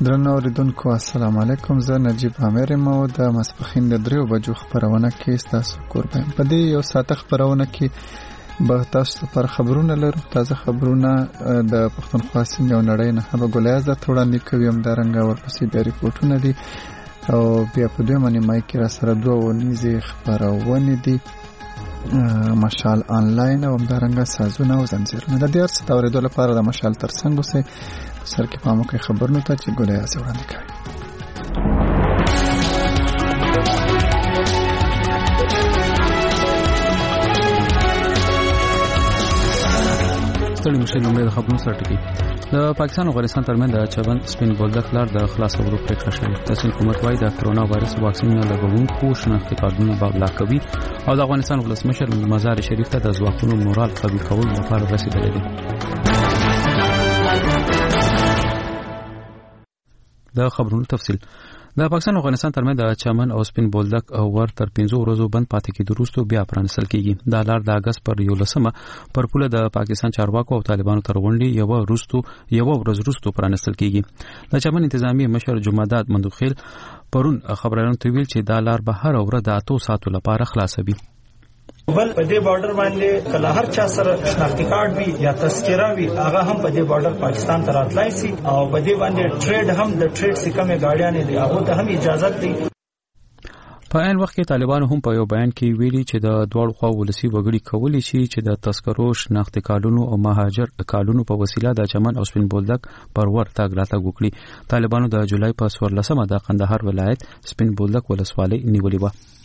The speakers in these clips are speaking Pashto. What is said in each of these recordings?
درنو اوریدونکو السلام علیکم. زه نجیب عامر یم او د ماسپښین د 3 بجو خبرونه کې تاسو قربان. په دې یو ساعت خبرونه کې به تاسو پر خبرونه لرو. تازه خبرونه د پښتونخوا سیمې او نړۍ نه هغه ګولایز د وړاندې کوي هم د رنګ ورپسې بیا ریپورتونه دي او بیا په دوه باندې مای کې را سره دوه ونیزي خبرونه دي مشال آنلاین او د رنګ سازونه او زنجیرونه د دې ارڅ توریدو لپاره د مشال ترڅنګ اوسه سر کې پامو کې خبرونه ته چې ګولایز وړاندې کوي. ستړي مشه لومړی د خبرونو سره ټکی. د پاکستان او افغانستان ترمنځ د چبن سپین بولدک لار د خلاصولو پریکړه شوې. تاسو حکومت وايي د کرونا وایرس واکسین نه لګونکو شناختی کارتونه بابلا کوي او د افغانستان ولسمشر مزار شریف ته د ځواکونو مورال قوي کول لپاره رسیدلی دی. د خبرونو تفصیل. د پاکستان او افغانستان ترمنځ د چمن او سپین بولدک او ور تر 15 ورځې بند پاتې کېدو وروسته بیا پرانستل کیږي. دا لار د اگست پر 11 پر پوله د پاکستان چارواکو او طالبانو تر غونډې یو ورځ وروسته پرانستل کیږي. د چمن انتظامی مشر جمعداد مندوخیل پرون خبرونه تویل چې دا لار به هر ورځ د 8 ساعتو لپاره خلاصوي. بل په دې بارډر باندې کله هر چا سره شناختی کارت وي یا تذکره وي هغه هم په دې بارډر پاکستان ته راتلای شي او په دې باندې ټریډ هم د ټریډ سکمه گاډیانې دي هغه ته هم اجازه دي. په عین وخت کې طالبانو هم په یو بیان کې ویلي چې د دوړو خوا ولسی وګړي کولی شي چې د تذکرو شناختی کارتونو او مهاجر کارتونو په وسیله د چمن او سپین بولدک پر ور تاګ راتګ وکړي. طالبانو د جولای په 14 د قندهار ولایت سپین بولدک ولسوالۍ نیولې و.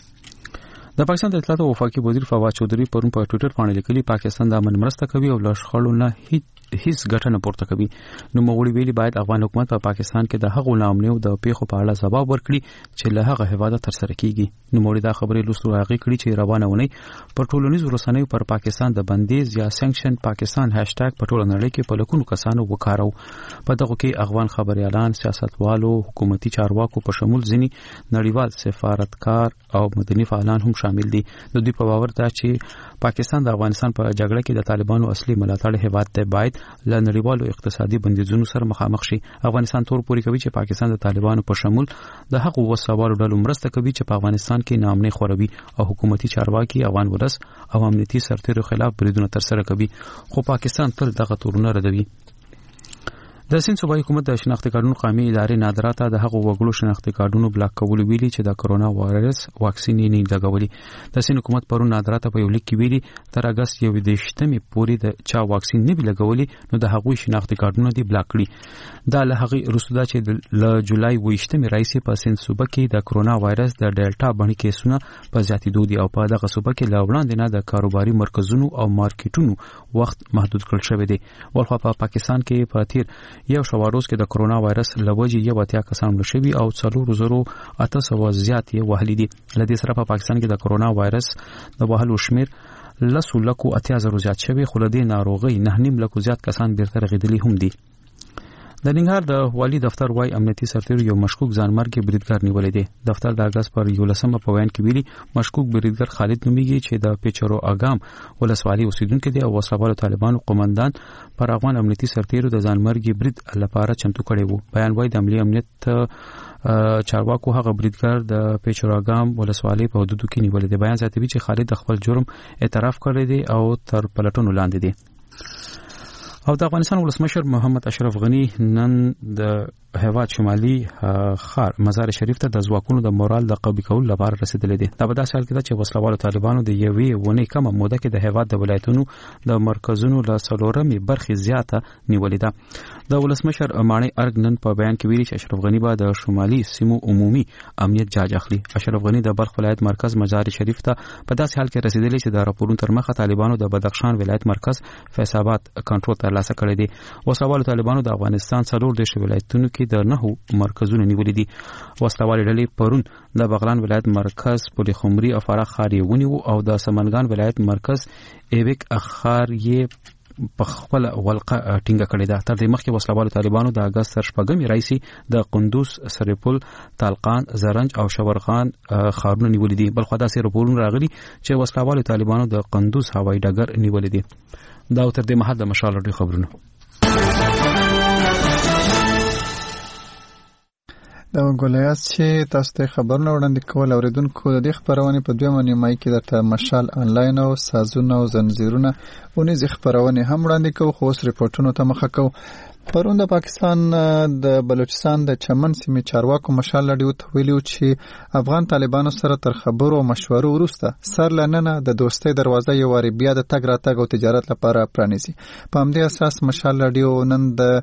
د پاکستان د اطلاعات او وفاقي وزیر فواد چودھری پرون په ټوئیټر باندې لیکلي پاکستان د امن مرسته کوي او له شخړو نه هیڅ ګټه نه پورته کوي. نو مغولي ویلي باید افغان حکومت په پاکستان کې د هغو نامنیو د پیښو په اړه ځواب ورکړي چې له هغه هیواده تر سره کیږي. نو موري دا خبرې لوستو راغی کړي چې روانه ونی پر ټولنیزو رسنیو پر پاکستان د بندیز یا سانکشن پاکستان هاشټګ په ټوله نړۍ کې په لکونو کسانو وکارو. په دغه کې افغان خبريالان، سیاستوالو، حکومتي چارواکو په شمول ځینی نړیوال سفارتکار او مدني فعالان هم شامل دي. د دوی په باور دا چې پاکستان د افغانستان په جګړه کې د طالبانو اصلي ملاتړ هیواد ته باید له نړیوالو اقتصادي بندیزونو سره مخامخ شي. افغانستان تور پوري کوي چې پاکستان د طالبانو په شمول د حق او وسوالو ډلو مرسته کوي چې په افغانستان کې نامنه خوروي او حکومتي چارواکي افغان ولس او امنیتي سرتیرو خلاف بریدونه تر سره کوي. خو پاکستان تل دغه تورونه ردوي. د سند صوبایي حکومت د شناختی کارتونو قومي ادارې نادره ته د هغو وګړو شناختی کارتونو بلاک کول ویلي چې د کرونا وایرس واکسین نه لګولي. د سند حکومت پرون نادره ته په یو لیک کې ویلي تر اگست 21 پورې د چا واکسین نه لګولي نو د هغوی شناختی کارتونه دی بلاک کړي. دا له هغه وروسته چې د جولای 28 راځي په سند صوبه کې د کرونا وایرس د ډیلټا باندې کیسونه په زیاتېدو دي او په دغه صوبه کې لا وړاندې نه د کاروباري مرکزونو او مارکیټونو وخت محدود کړل شوی دی. ولخوا په پاکستان کې په تیر یو شواروز کې د کرونا وایرس لوجي یو اتیا کسان مړه او 4800 زیات یې وهلي دي. لدې سره په پاکستان کې د کرونا وایرس د وهلو شمیر 1,80,000 زیات شوی خو لدې ناروغي 9.5 زیات کسان بیرته رغیدلي هم دي. د ننګرهار د والی دفتر وايي امنیتي سرتیرو یو مشکوک ځانمرګي بریدګر نیولې دي. دفتر د اگست پر 11 په بیان کې ویلي مشکوک بریدګر خالد نومیږي چې د پیچرو اګام ولسوالۍ اوسیدونکو دی او وسلوالو طالبانو قومندان پر افغان امنیتي سرتیرو د ځانمرګي برید لپاره چمتو کړي وو. بیان وايي د عملی امنیت چارواکو هغه بریدګر د پیچرو اګام ولسوالۍ په حدودو کې نیولې دي. بیان زیاتوي چې خالد خپل جرم اعتراف کړی دی او تر پلټونو لاندې دی. او د افغانستان ولسمشر محمد اشرف غنی نن د هیواد شمالي خار مزار شریف ته د ځواکونو د مورال د قوي کولو لپاره رسیدلی دي. دا په داسې حال کې چې وسلوالو طالبانو د یوې ونې کمه موده کې د هیواد د ولایتونو د مرکزونو له 4 برخې زیاته نیولې ده. د ولسمشر ماڼۍ ارګ نن په بیان کې ویلي چې اشرف غنی به د شمالي سیمو عمومي امنیت جاج اخلي. اشرف غنی د بلخ ولایت مرکز مزار شریف ته په داسې حال کې رسیدلی چې د راپورونو تر مخه طالبانو د بدخشان ولایت مرکز فیض آباد کنټرول ترلاسه کړی دی. وسلوالو طالبانو د افغانستان 4 ولایتونو کې د 9 مرکزونه نیولې دي. وسلوالې ډلې پرون د بغلان ولایت مرکز پولي خمري او فراه ښار یې ونیو او د سمنګان ولایت مرکز ایبک ښار یې په خپل ولقه ټینګه کړې ده. تر دې مخکې وسلوالو طالبانو د اگست 14 راځي د قندوز، سرپل، طالقان، زرنج او شورغان ښارونه نیولې دي. بل خو دا سره راپورونه راغلي چې وسلوالو طالبانو د قندوز هوایي ډګر نیولې دي. دا تر دې مهال د مشال خبرونه. دا ګولیاس چې تاسو ته خبرونه وړاندې کول اوریدونکو د دې خبرونه په دویمه نیمه کې درته مشال انلاین او سازونه او زنجیرونه ونې خبرونه هم وړاندې کوو خو اوس ریپورتونو ته مخه کوو. پرون د پاکستان د بلوچستان د چمن سیمې چارواکو مشال لډیو ته ویلو چې افغان طالبانو سره تر خبرو او مشورو وروسته سر لننه د دوستۍ دروازه یو واری بیا د تګ راتګ او تجارت لپاره پرانیزي. په همدې اساس مشال لډیو نن د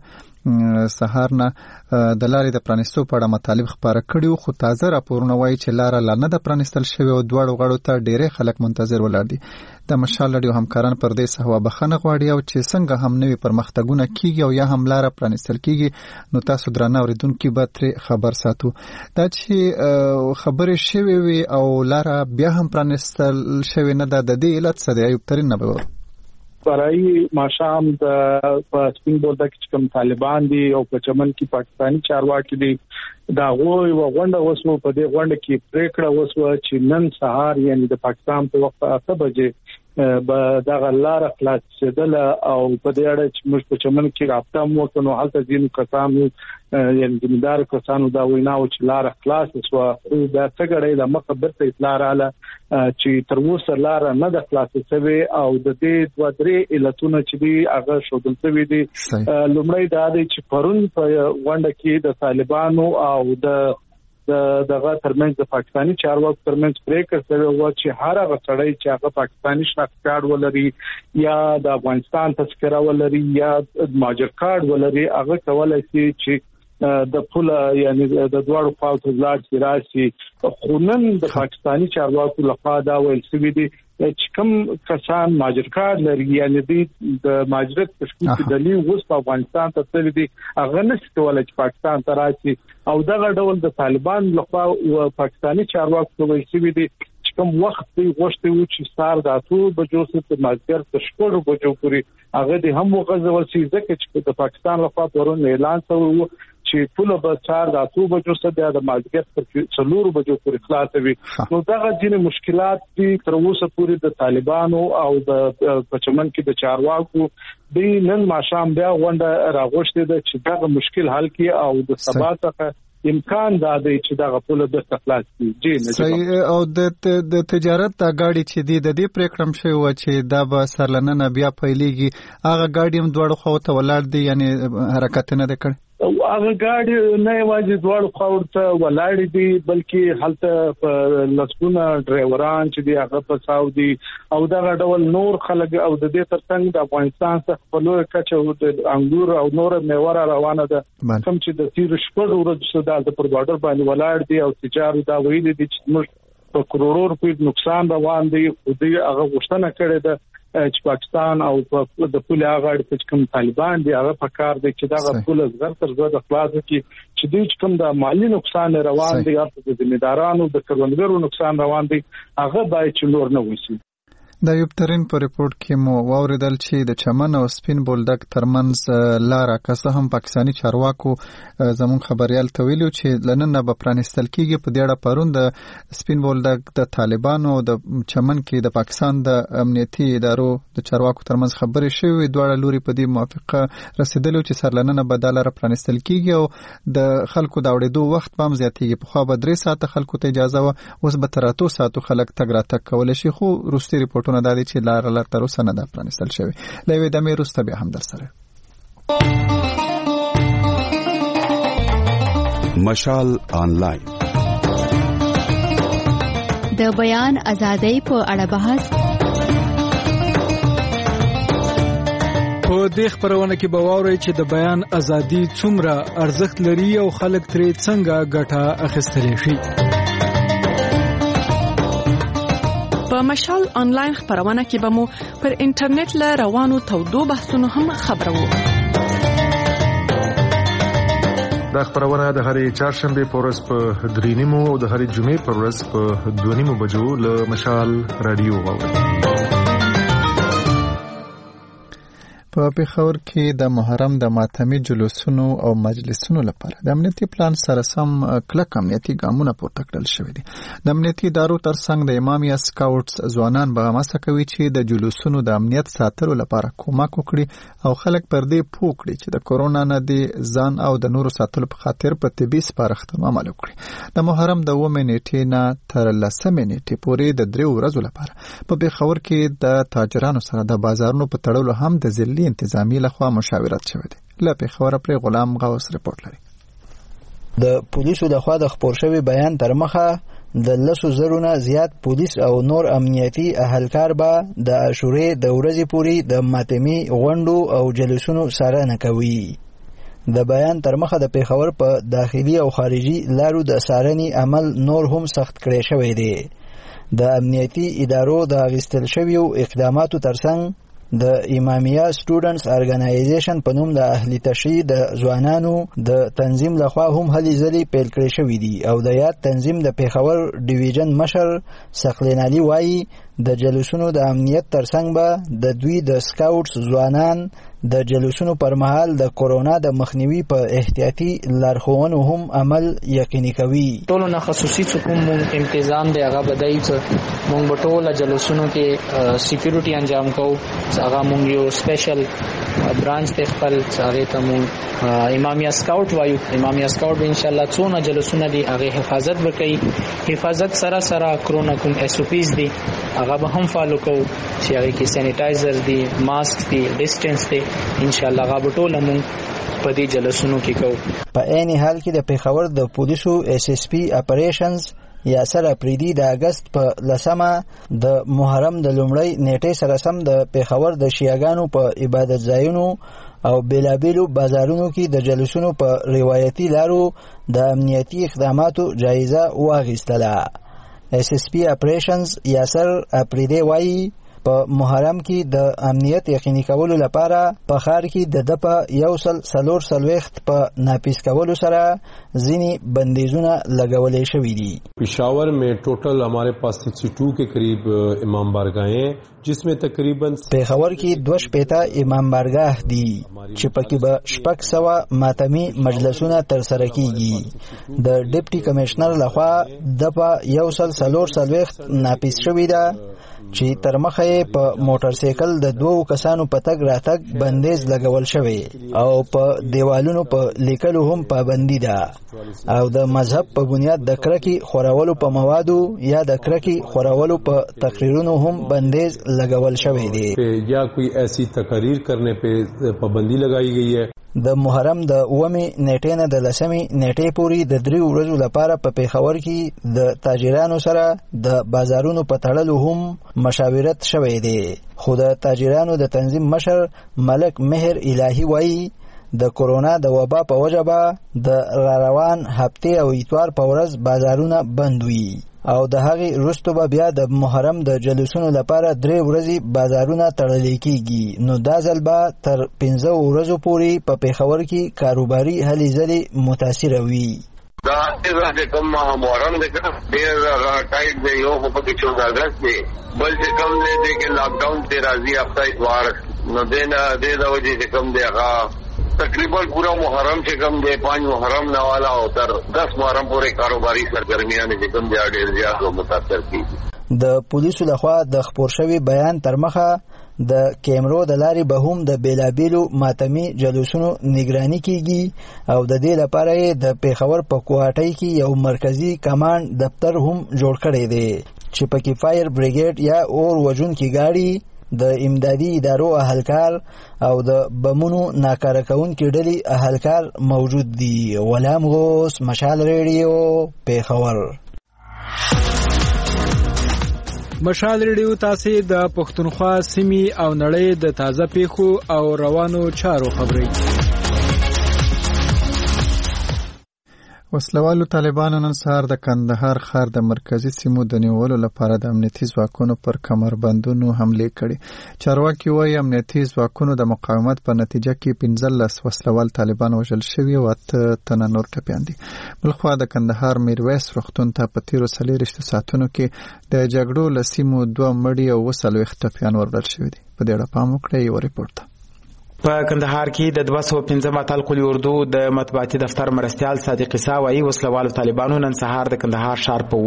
سهار نه د لارې د پرانیستو په اړه مطالب خبره کړیو خو تازه راپورونه وایي چې لاره لا نه د پرانیستل شوی او دواړو غړو ته ډېری خلک منتظر ولاړ دي. د مشال لډیو همکاران پر دې سهوا بخښنه غواړي او چې څنګه هم نوي پرمختګونه کیږي او یا هم لاره پرانیستل کیږي نو تاسو درنه اوریدونکو به ترې خبر ساتو. دا چې خبرې شوي وي او لاره بیا هم پرانیستل شوی نه ده د دې علت څه دی؟ ایوب ترین نه به برای ماشام د سپین بولدک چې کوم طالبان دي او په چمن کې پاکستانی چارواکي دي دا غوي وغونډه وسو په دې غونډه کې پریکړه وسو چې نن سهار یعنی د پاکستان په وخت 8 بجې به دا غلار خلاص شدل او په دې اړه چې موږ په چمن کې رابطه مو کنو حالت دین کسانو یعنی زمیندار کسانو دا ویناو چې لار خلاص وسو دا څنګه د مخبرته اطلاع رااله چې تر اوسه لار نه د خلاص شوی او د دې دوه درې علتونه چې دی هغه شودل شوی دي. لومړی دا دی چې پرون په غونډه کې د طالبانو او دغه ترمنځ د پاکستانی چارواکو ترمنځ پریکړه شوی و چې هر هغه سړی چې هغه پاکستانی شناخت کارت ولري یا د افغانستان تذکره ولري یا ماجر کارت ولري هغه کولای شي چې د پوله یعنی د دوړو فاوت زلاج راشي. خونن د پاکستانی چارواکو لخوا دا ویل شوی دی چې کوم کسان ماجر کارت لري یعنی د ماجرت تشکیل دلیل وس په افغانستان ته تللی دي هغه نشي کولای چې پاکستان ته راشي او دغه ډول د طالبان لخوا او پاکستانی چارواکو ویل شوی دی چې کوم وخت دی غوښتي و چې سار د 8 بجو څخه مازیګر تر 4 بجو پورې هغه د هم وغځول شي ځکه چې د پاکستان لخوا پرون اعلان شوی چې پوله به 4 د 8 بجو څخه د مازیګر تر 4 بجو پورې خلاص وي. نو دغه ځینې مشکلات دي تر اوسه پورې د طالبانو او د پچمن کې د چارواکو د نن ماشام بیا غونډه راغوښتي ده چې دغه مشکل حل کړي او د سبا څخه امکان دا دی چې دا غوړه د خلاص کیږي. او د تجارت دا غاډي چې د دې پریکړم شوی و چې دا به سرلننه بیا پیلېږي هغه غاډي هم دوړو خو ته ولاړ دي یعنی حرکت نه وکړي هغه ګاډي نه یوازې دوړ خور ته ولاړ دي بلکې هلته لسګونه ډرایوران چې دی هغه په سعودي او دا ډول نور خلک او د دې ترڅنګ د افغانستان څخه په لوی کچه د انګور او نور میوه روانه ده کوم چې د تیر شپږ ورځې د پر بارډر باندې ولاړ دي او تجارت دا ویل دي چې موږ په کروڑو روپۍ نقصان روان دي او دوی هغه غوښتنه کړې ده چې پاکستان او د پوله غاړي چې کوم طالبان دي هغه په کار دي چې دا پوله زغر تر زړه د خلاص کی چې دوی کوم د مالی نقصان روان دي یا د ذمہدارانو د کروندګرو نقصان روان دي هغه باید چې نور نه وشي. د یوب ترین په ریپورت کې مو واوریدل چې د چمن او سپین بولدک ترمنځ لاره که هم پاکستانی چارواکو زمون خبريال ته ویلو چې لنن به پرانستل کیږي په دیړه پرون د سپین بولدک د طالبانو د چمن کې د پاکستان د امنیتي ادارو د چارواکو ترمنځ خبرې شوې دوه لوري په دې موافقه رسیدلو چې سرلنن بداله پرانستل کیږي او د خلکو د اورېدو وخت هم زیاتېږي. په خو به 3 ساعته خلکو ته اجازه و اوس به تر 8 ساعتو خلک تګ راتګ کول شي خو روسي ریپورت دا دي چې لار تر اوسه نه ده پرانستل شوی. لوي د مې روسته به هم در سره مشال آنلاین د بیان ازادۍ په اړه بحث په دې خبرونه کې به واورئ چې د بیان ازادي څومره ارزښت لري او خلک ترې څنګه ګټه اخیستلی شي. په مشال آنلاین خبرونه کې به مو پر انټرنیټ له روانو تودو بحثونو هم خبرو. دا خبرونه د هرې چهارشنبه په ورځ په 3:30 او د هرې جمعې په ورځ په 2:30 بجو له مشال رادیو واورئ. په پیښور کې د محرم د ماتمي جلوسونو او مجلسونو لپاره د امنیتي پلان سره سم کلک امنیتي ګامونه پورته کړل شوي دي. د امنیتي ادارو ترڅنګ د امامیا سکاوټس ځوانان به مسه کوي چې د جلوسونو د امنیت ساتلو لپاره کومک وکړي او خلک پر دې پوه کړي چې د کورونا نه د ځان او د نورو ساتلو په خاطر په طبي سپارښتنو عمل وکړي. د محرم د 9 نیټې نه تر 10 نیټې پورې د 3 ورځو لپاره په پیښور کې د تاجرانو سره د بازارونو په تړلو هم د ځلي انتظامی لخوا مشاورت شوه دي. له پیښور پر غلام غوث رپورټ لري. د پولیسو لخوا د خبر شوی بیان تر مخه د 10,000 نه زیات پولیس او نور امنیتي اهلکار به د عاشورې د ورځې پورې د ماتمي غونډو او جلسونو سره نه کوي. د بیان تر مخه د پیښور په داخلي او خارجي لارو د سارنې عمل نور هم سخت کړی شوی دی. د امنیتي ادارو د اغیستل شویو اقداماتو ترڅنګ د امامیا سټوډنټس ارګنایزیشن په نوم د اهلی تشریع د ځوانانو د تنظیم لخوا هم هلې ځلې پیل کړې شوې دي او د یاد تنظیم د پیښور ډیویژن مشر ثقلین علي وایي د جلوسونو د امنیت ترڅنګ به د دوی د سکاوټس ځوانان د جلوسونو پر مهال د کورونا د مخنیوي په احتیاطي لارښوونو هم عمل یقیني کوي. ټولو نه خصوصي کوم تنظیم دی هغه بدایي چې مونږ په ټولو جلوسونو کې سکیورټي انجام کوو. هغه مونږ یو سپیشل برانچ ته خپل هغه ته مونږ امامیا سکاوټ وایو. امامیا سکاوټ ان شاء الله څونه جلوسونه دي هغه حفاظت وکړي. حفاظت سره کرونا کوم اس او پیز دي هغه به هم فالو کوو چې هغه کې سینیټایزر دي، ماسک دي، ډیسټنس دي. ان شاء الله هغه ټول مونږ په دې جلسونو کې کوو. په عین حال کې د پیښور د پولیسو اس اس پی اپریشنز یاسر اپریدي د اگست په 10 د محرم د لومړۍ نیټې سره سم د پیښور د شیعاګانو په عبادت ځایونو او بیلابیلو بازارونو کې د جلسونو په روایتي لارو د امنیتي اقداماتو جایزه واخیستله. اس اس پی اپریشنز یاسر اپریدي وایي په محرم کې د امنیت یقیني کولو لپاره په ښار کې د په 140 په ناپیس کولو سره ځینې بندیزونه لګولې شوي دي. پشاور میں ٹوٹل ہمارے پاس 62 کے قریب امام بارگاہیں ہیں جس میں تقریباً پیښور کې 2 امام بارگاه دي چې پکې به 600 ماتمي مجلسونه ترسره کیږي. د ډیپټي کمشنر لخوا د په 140 ناپیس شوي ده چې تر مخه په موټر سایکل د 2 کسانو په تګ راتګ بندیز لګول شوی او په دیوالونو په لیکلو هم پابندي ده او د مذهب په بنیاد د کرکی خورولو په موادو یا د کرکی خورولو په تقریرونو هم بندیز لګول شوی دی. یا کوئی ایسی تقریر کرنے پہ پابندی لگائی گئی ہے. د محرم د 9 نیټې نه د 10 نیټې پورې د 3 ورځو لپاره په پیښور کې د تاجرانو سره د بازارونو په تړلو هم مشاورت شوی دی. خو د تاجرانو د تنظیم مشر ملک مهر الهی وایي د کورونا د وبا په وجه به د روان هفته او اتوار په ورځ بازارونه بند وي او د هغې وروسته به بیا د محرم د جلوسونو لپاره 3 ورځې بازارونه تړل کېږي. نو دا ځل به تر 15 ورځو پورې په پیښور کې کاروباري هلې ځلې متاثره وي. دا چې کوم محرم د ډېر ټایټ دی یو په کې 14 اگست دی بل چې کوم دی کې لاک ډاون ته راځي هفته اتوار نو دینا د وجې چې کوم دی هغه تقریباً پورا محرم چې کوم دی 5 محرم نه والا او تر 10 محرم پورې کاروباري سرګرمیاں چې کوم دی ډېر زیات متاثر کیږي. د پولیسو لخوا د خبر شوی بیان تر مخه د کیمرو د لارې به هم د بیلابیلو ماتمي جلوسونو نگرانی کیږي او د دې لپاره د پیښور په کوهاټۍ کې یو مرکزی کمانډ دفتر هم جوړ کړی دی چې پکې فایر بریګیډ یا اور وژونکي گاډي د امدادي ادارو اهلکار او د بمونو ناکاره کوونکي ډلې اهلکار موجود دي. غلام غوث، مشال ریډیو، پیښور. مشال ریډیو تاسو د پښتونخوا سیمې او نړۍ د تازه پیښو او روانو چارو خبري. وسلوالو طالبانو نن سهار د کندهار ښار د مرکزی سیمو د نیولو لپاره د امنیتي ځواکونو پر کمربندونو حمله کړې. چارواکي وايي امنیتي ځواکونو د مقاومت په نتیجه کې 15 وسلوال طالبان وژل شوي او 8 تنه نور ټپیان دي. بلخوا د کندهار میرویس روغتون ته په تیرو 30 ساعتونو کې د جګړو له سیمو 2 مړي او 40 ټپیان وردل شوي دي. په دې اړه پام وکړئ یو ریپورت. په کندهار کې د 215 اتل قلی اردو د مطبوعاتي دفتر مرستيال صادق عیسی وایي وسلوالو طالبانو نن سهار د کندهار ښار په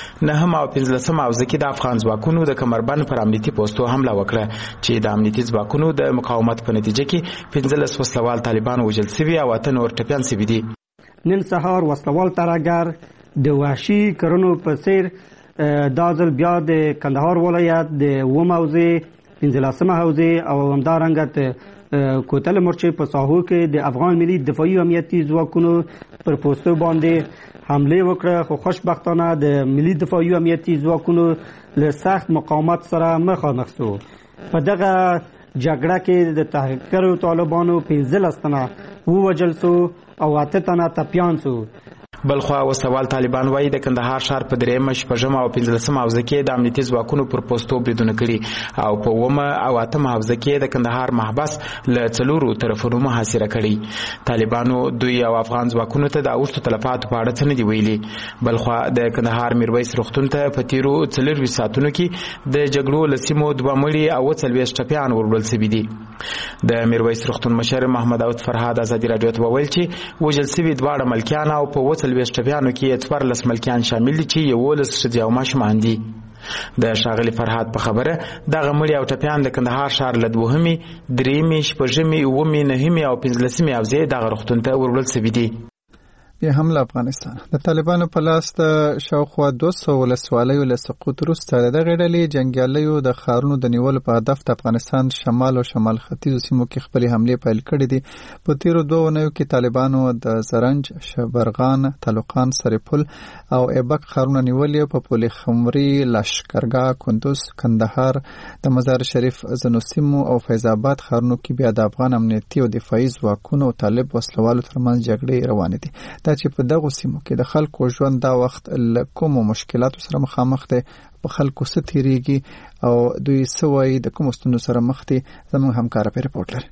9 او 15 موضوع کې د افغان ځواکونو د کمربند پر امنیتي پوسټو حمله وکړه چې د امنیتي ځواکونو د مقاومت په نتیجه کې 15 وسلوال طالبان وژل شوي او 8 نور ټپيان شوي دي. نن سهار وسلوال ترهګر د وحشي کرونو په څیر دازل بیا د کندهار ولایت د موضوع 15 حوزه او همدارنګه کوتل مورچې په ساحو کې د افغان ملي دفاعي امنیتي ځواکونو پر پوسټو باندې حمله وکړه خو خوشبختانه د ملي دفاعي امنیتي ځواکونو له سخت مقاومت سره مخامخ شو. په دغه جګړه کې د تحقیقګرو طالبانو 15 تنه ووژل شو او 8 تنه ټپیان شو. بلخوا وسوال طالبان وایي د کندهار ښار په 3 شپږم او 15 حوزه کې د امنیتي ځواکونو پر پوسټو بریدونه کړي او په 9 او 8 حوزه کې د کندهار محبس له 4 طرفونو محاصره کړي. طالبانو دوی او افغان ځواکونو ته د اوښتو تلفاتو په اړه څه نه دی ویلي. بلخوا د کندهار میرویس روغتون ته په تیرو 4 ساعتونو کې د جګړو لسیمو 2 مړي او 40 ټپیان وروړل شوي دي. د میرویس روغتون مشر محمد داود فرهاد ازادي رادیو ته وویل چې وژل شوي دواړه ملکیان او په 40 ټپیانو کې 14 ملکیان شامل دي چې 11 ښځې او ماشومان دي. د شاغلي فرهاد په خبره دغه مړي او ټپیان د کندهار ښار له 2مې 3مې 6مې 9مې 9مې او 15مې حوزې دغه روغتون ته وروړل شوي دي. بیا هم له افغانستان د طالبانو په لاس د شاوخوا 200 ولسوالیو له سقوط وروسته دغه ډلې جنګیالیو د ښارونو د نیولو په هدف د افغانستان شمال او شمال ختیځو سیمو کې خپلې حملې پیل کړې دي. په تیرو 2 اونیو کې طالبانو د زرنج، شبرغان، تلوقان، سرپل او ایبک ښارونه نیولې. په پل خمري، لشکرګاه، کندوز، کندهار، د مزار شریف ځینو سیمو او فیض آباد ښارونو کې بیا د افغان امنیتي او دفاعي ځواکونو او طالب وسلوالو ترمنځ جګړې روانې دي. دا چې په دغه سیمو کې د خلکو ژوند دا وخت له کومو مشکلاتو سره مخامخ دي، په خلکو څه تیریږي او دوی څه وایي، د کومو ستونزو سره مخ دي، زموږ همکار په رپورټ لري.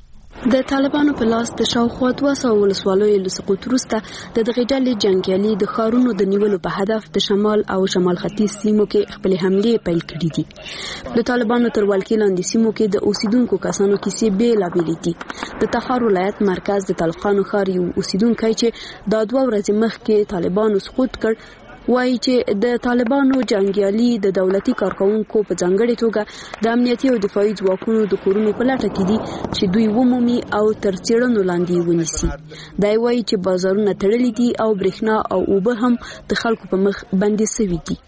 د طالبانو په لاس د شاوخوا 200 ولسوالیو له سقوط وروسته د دغې ډلې جنګیالي د ښارونو د نیولو په هدف د شمال او شمال ختیځ سیمو کې خپلې حملې پیل کړي دي. د طالبانو تر ولکې لاندې سیمو کې د اوسیدونکو کسانو کیسې بېلابېلې دي. د تخار ولایت مرکز د طلقانو ښار یو اوسیدونکی چې دا 2 ورځې مخکې طالبانو سقوط کړ وایي چې د طالبانو جنګیالي د دولتي کارکونکو په ځانګړې توګه د امنیتي او دفاعي ځواکونو د کورونو په لټه کې دي چې دوی ومومي او تر څېړنو لاندې ونیسي. دا وایي چې بازارونه تړلي دي او برېښنا او اوبه هم د خلکو په مخ بندې شوي دي.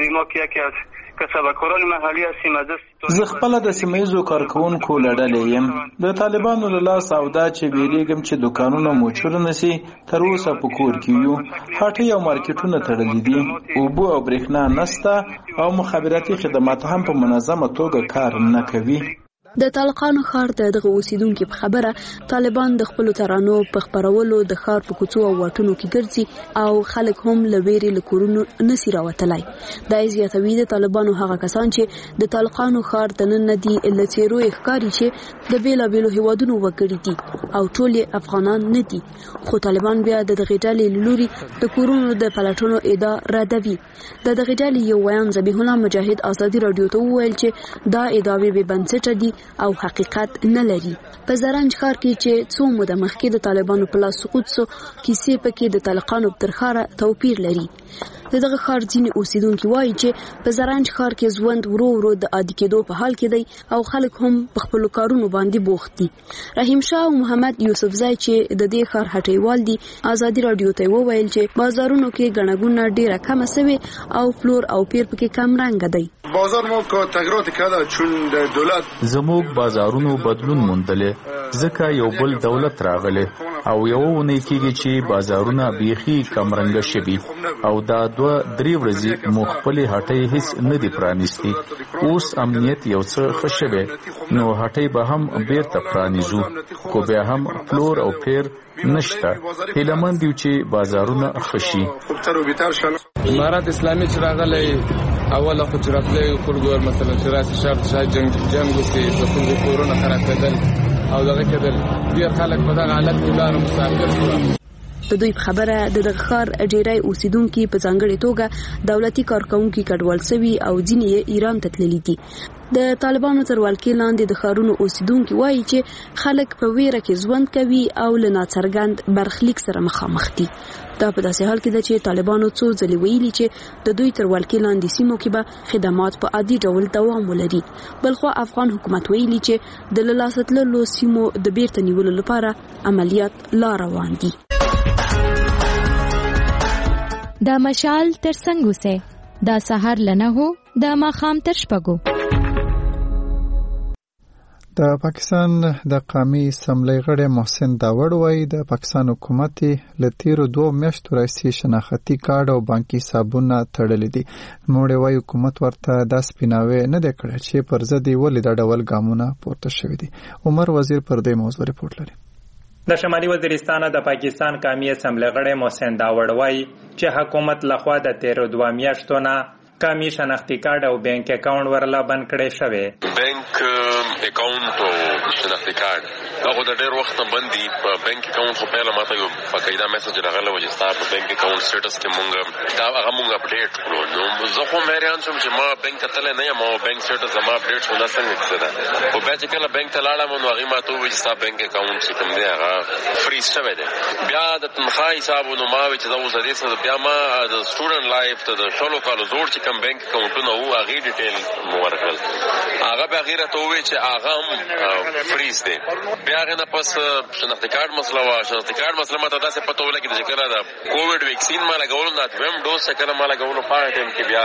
زه خپل د سیمایزو کارکونکو لړلې یم. د طالبانو له لاس او دا چې ویریږم چې دکانونه موچور نسی تر اوسه په کور کې یو. هټۍ او مارکیټونه تړلي دي، اوبه او برېښنا نشته او مخابراتي خدمات هم په منظمه توګه کار نه کوي. د طالقانو ښار د دغه اوسیدونکو په خبره طالبان د خپل ترانو په خبرولو د ښار په کوڅو او واټونو کې ګرځي او خلک هم له ویرې له کورونو نسی راوتلای. دا زیاتوي د طالبانو هغه کسان چې د طالقانو ښار ته نه دي الا چیرو ښکاری چې د بیلابیلو هیوادونو وګړي دي او ټول افغانان نه دي. خو طالبان بیا د دغه ډلې لوري د کورونو د پلټونو ادعا ردوي. د دغه ډلې یو ویان ذبیح الله مجاهد ازادي رادیو ته وویل چې دا ادعاوې به بنسټ دي او حقیقت نه لري. په زرنج ښار کې چې څو موده مخکې د طالبانو په لاس سقوط سو کیسې پکې د طالقانو تر ښاره توپیر لري. دغه ښار ځینې اوسیدونکي وایي چې په زرنج ښار کې ژوند ورو ورو د عادي کېدو په حال کې دی او خلک هم په خپلو کارونو باندې بوخت دي. رحیم شاه او محمد یوسفزی چې د دې ښار هټیوال دي ازادي رادیو ته وویل چې بازارونو کې ګڼه ډیره کمه شوې او فلور او پیر پکې کم رنګ دی. بازار مو کو تغیرات کړه چون د دولت زموږ بازارونو بدلون موندلې ځکه یو بل دولت راغله او یو ونه کېږي چې بازارونه بیخي کم رنګ شوي او دا 2-3 ورځې مو خپل هټۍ هیڅ نه دی پرانیستي. اوس امنیت یو څه خشبه نو هټۍ به هم بیرته پرانیزو خو بیا هم فلور او پیر نشته. هیلمن دیو چې بازارونه خشي. امارات اسلامي چې راغلی اوله خو چې راتلی خورګور مثلا چې راسي شرط جنګ وسي د کورونه خراب کېدل او دغه کېدل ډېر خلک په دغه حالت کې لاړ مسافر شول. د دوی په خبره د دغه ښار ډیری اوسیدونکي په ځانګړې توګه دولتي کارکونکي کډوال شوي او ځینې یې ایران ته تللي دي. د طالبانو تر ولکې لاندې د ښارونو اوسیدونکو وایي چې خلک په ویره کې ژوند کوي او له ناڅرګند برخلیک سره مخامخ دي. دا په داسې حال کې ده چې طالبانو څو ځلې ویلي چې د دوی تر ولکې لاندې سیمو کې به خدمات په عادي ډول دوام ولري. بلخو افغان حکومت ویلي چې د له لاسه تللو سیمو د بیرته نیولو لپاره عملیات لا روان دي. د مشال تر څنګ اوسئ، د سهار له 9 د ماښام تر 6. د پاکستان د قومي اسمبلی غړی محسن داوړ وایي د پاکستان حکومت له تیرو 2 میاشتو راهیسې شناختی کارت او بانکي حسابونه تړلي دي. نوموړی وایي حکومت ورته دا سپیناوی نه دی کړی چې پر ضد یې ولې دا ډول ګامونه پورته شوي دي. عمر وزیر پر دې موضوع ریپورت لري. د شمالي وزیرستان د پاکستان قومي اسمبلی غړی محسن داوړ وایي چې حکومت لخوا د تیرو 2 میاشتو نه قومي شناختی کارت او بانک اکاونټ ورلا بند کړی شوی. بانک اکاونټ او شناختی کارت هغه د ډېر وخت بند دي. په بانک اکاونټ خو پیله ماته یو باقاعده میسج راغلی و چې ستا په بانک اکاونټ سټیټس کې مونږ دا هغه مونږ اپډیټ کړو. نو زه خو حیران شوم چې ما بانک ته تللی نه یم او بانک سټیټس زما اپډیټ شو نه څنګه کیسه ده. خو بیا چې کله بانک ته لاړم نو هغې ماته وویل چې ستا بانک اکاونټ چې کوم دی هغه فریز شوی دی. بیا د تنخوا حساب نو ما وویل چې دا اوس د دې څه بیا ما د سټوډنټ لایف ته د 16 کالو زوړ چې کوم بانک اکاونټونه وو هغې ډیټیل مو ورکړل. هغه بیا هغې راته وویل چې هغه هم فریز دی. بیا هغې نه پس شناختی کارت مسله وه. شناختی کارت مسله ماته داسې پته ولګېده چې کله د کووډ ویکسین ما لګولو دا 2م ډوز چې کله ما لګولو په هغه ټایم کې بیا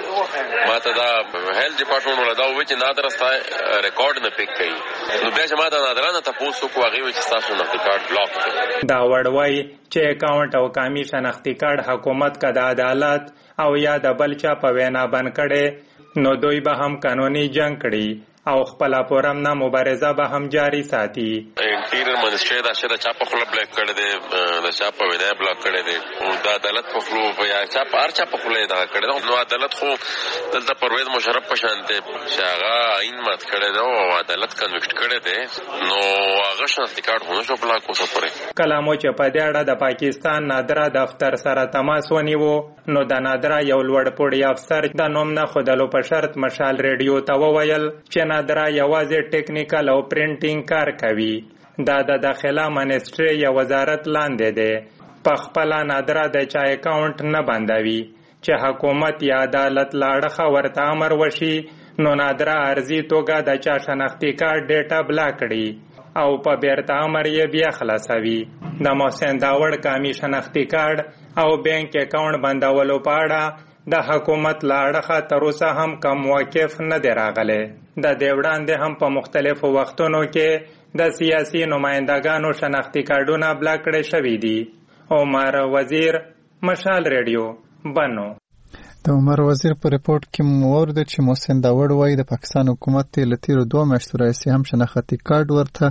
ماته دا هیلث ډپارټمنټ والا دا وویل چې نادره ستا ریکارډ نه پیک کوي. نو بیا چې ما د نادره نه تپوس وکړو هغې وویل چې ستا شناختی کارت بلاک کړي. داوړ وایي چې اکاونټ او قومي شناختی کارت حکومت که د عدالت او یا د بل چا په وینا بند کړي نو دوی به هم قانوني جنګ کړي او خپل پرامنا مبارزه به هم جاری ساتي. انټیریر منسټری دا چې د چا په خوله بلاک کړی دی، د چا په وینا بلاک کړی دی او د عدالت په خوله یا چا په هر چا په خوله دا کړی دی. نو عدالت خو دلته پرویز مشرف په شان دی چې هغه عین مات کړی دی او عدالت کنویکټ کړی دی. نو هغه شناختی کارت خو نشو بلاک اوسه پورې. کله مو چې په دې اړه د پاکستان نادره دفتر سره تماس ونیو نو د نادره یو لوړپوړی افسر د نوم نه ښودلو په شرط مشال ریډیو ته وویل چې نادره یوازې ټیکنیکل او پرینټینګ کار کوي. دا د داخله منسټري یا وزارت لاندې دی. په خپله نادره د چا اکاونټ نه بندوي. چې حکومت یا عدالت لاړخه ورته امر وشي نو نادره ارزي توګه د چا شناختی کارت ډیټا بلاک کړي او په بیرته امر یې بیا خلاصوي. د محسن داوړ قومي شناختی کارت او بانک اکاونټ بندولو په اړه د حکومت لاړخه تر اوسه هم کم موقف نه دی راغلی. د دې وړاندې هم په مختلفو وختونو کې د سیاسي نمایندګانو شناختی کارتونه بلاک کړي شوي دي. عمر وزیر، مشال ریډیو، بنو. د عمر وزیر په ریپورت کې مورد چې محسن داوړ وایي د پاکستان حکومت له تیرو 2 میاشتو راهیسې هم شناختی کارت ورته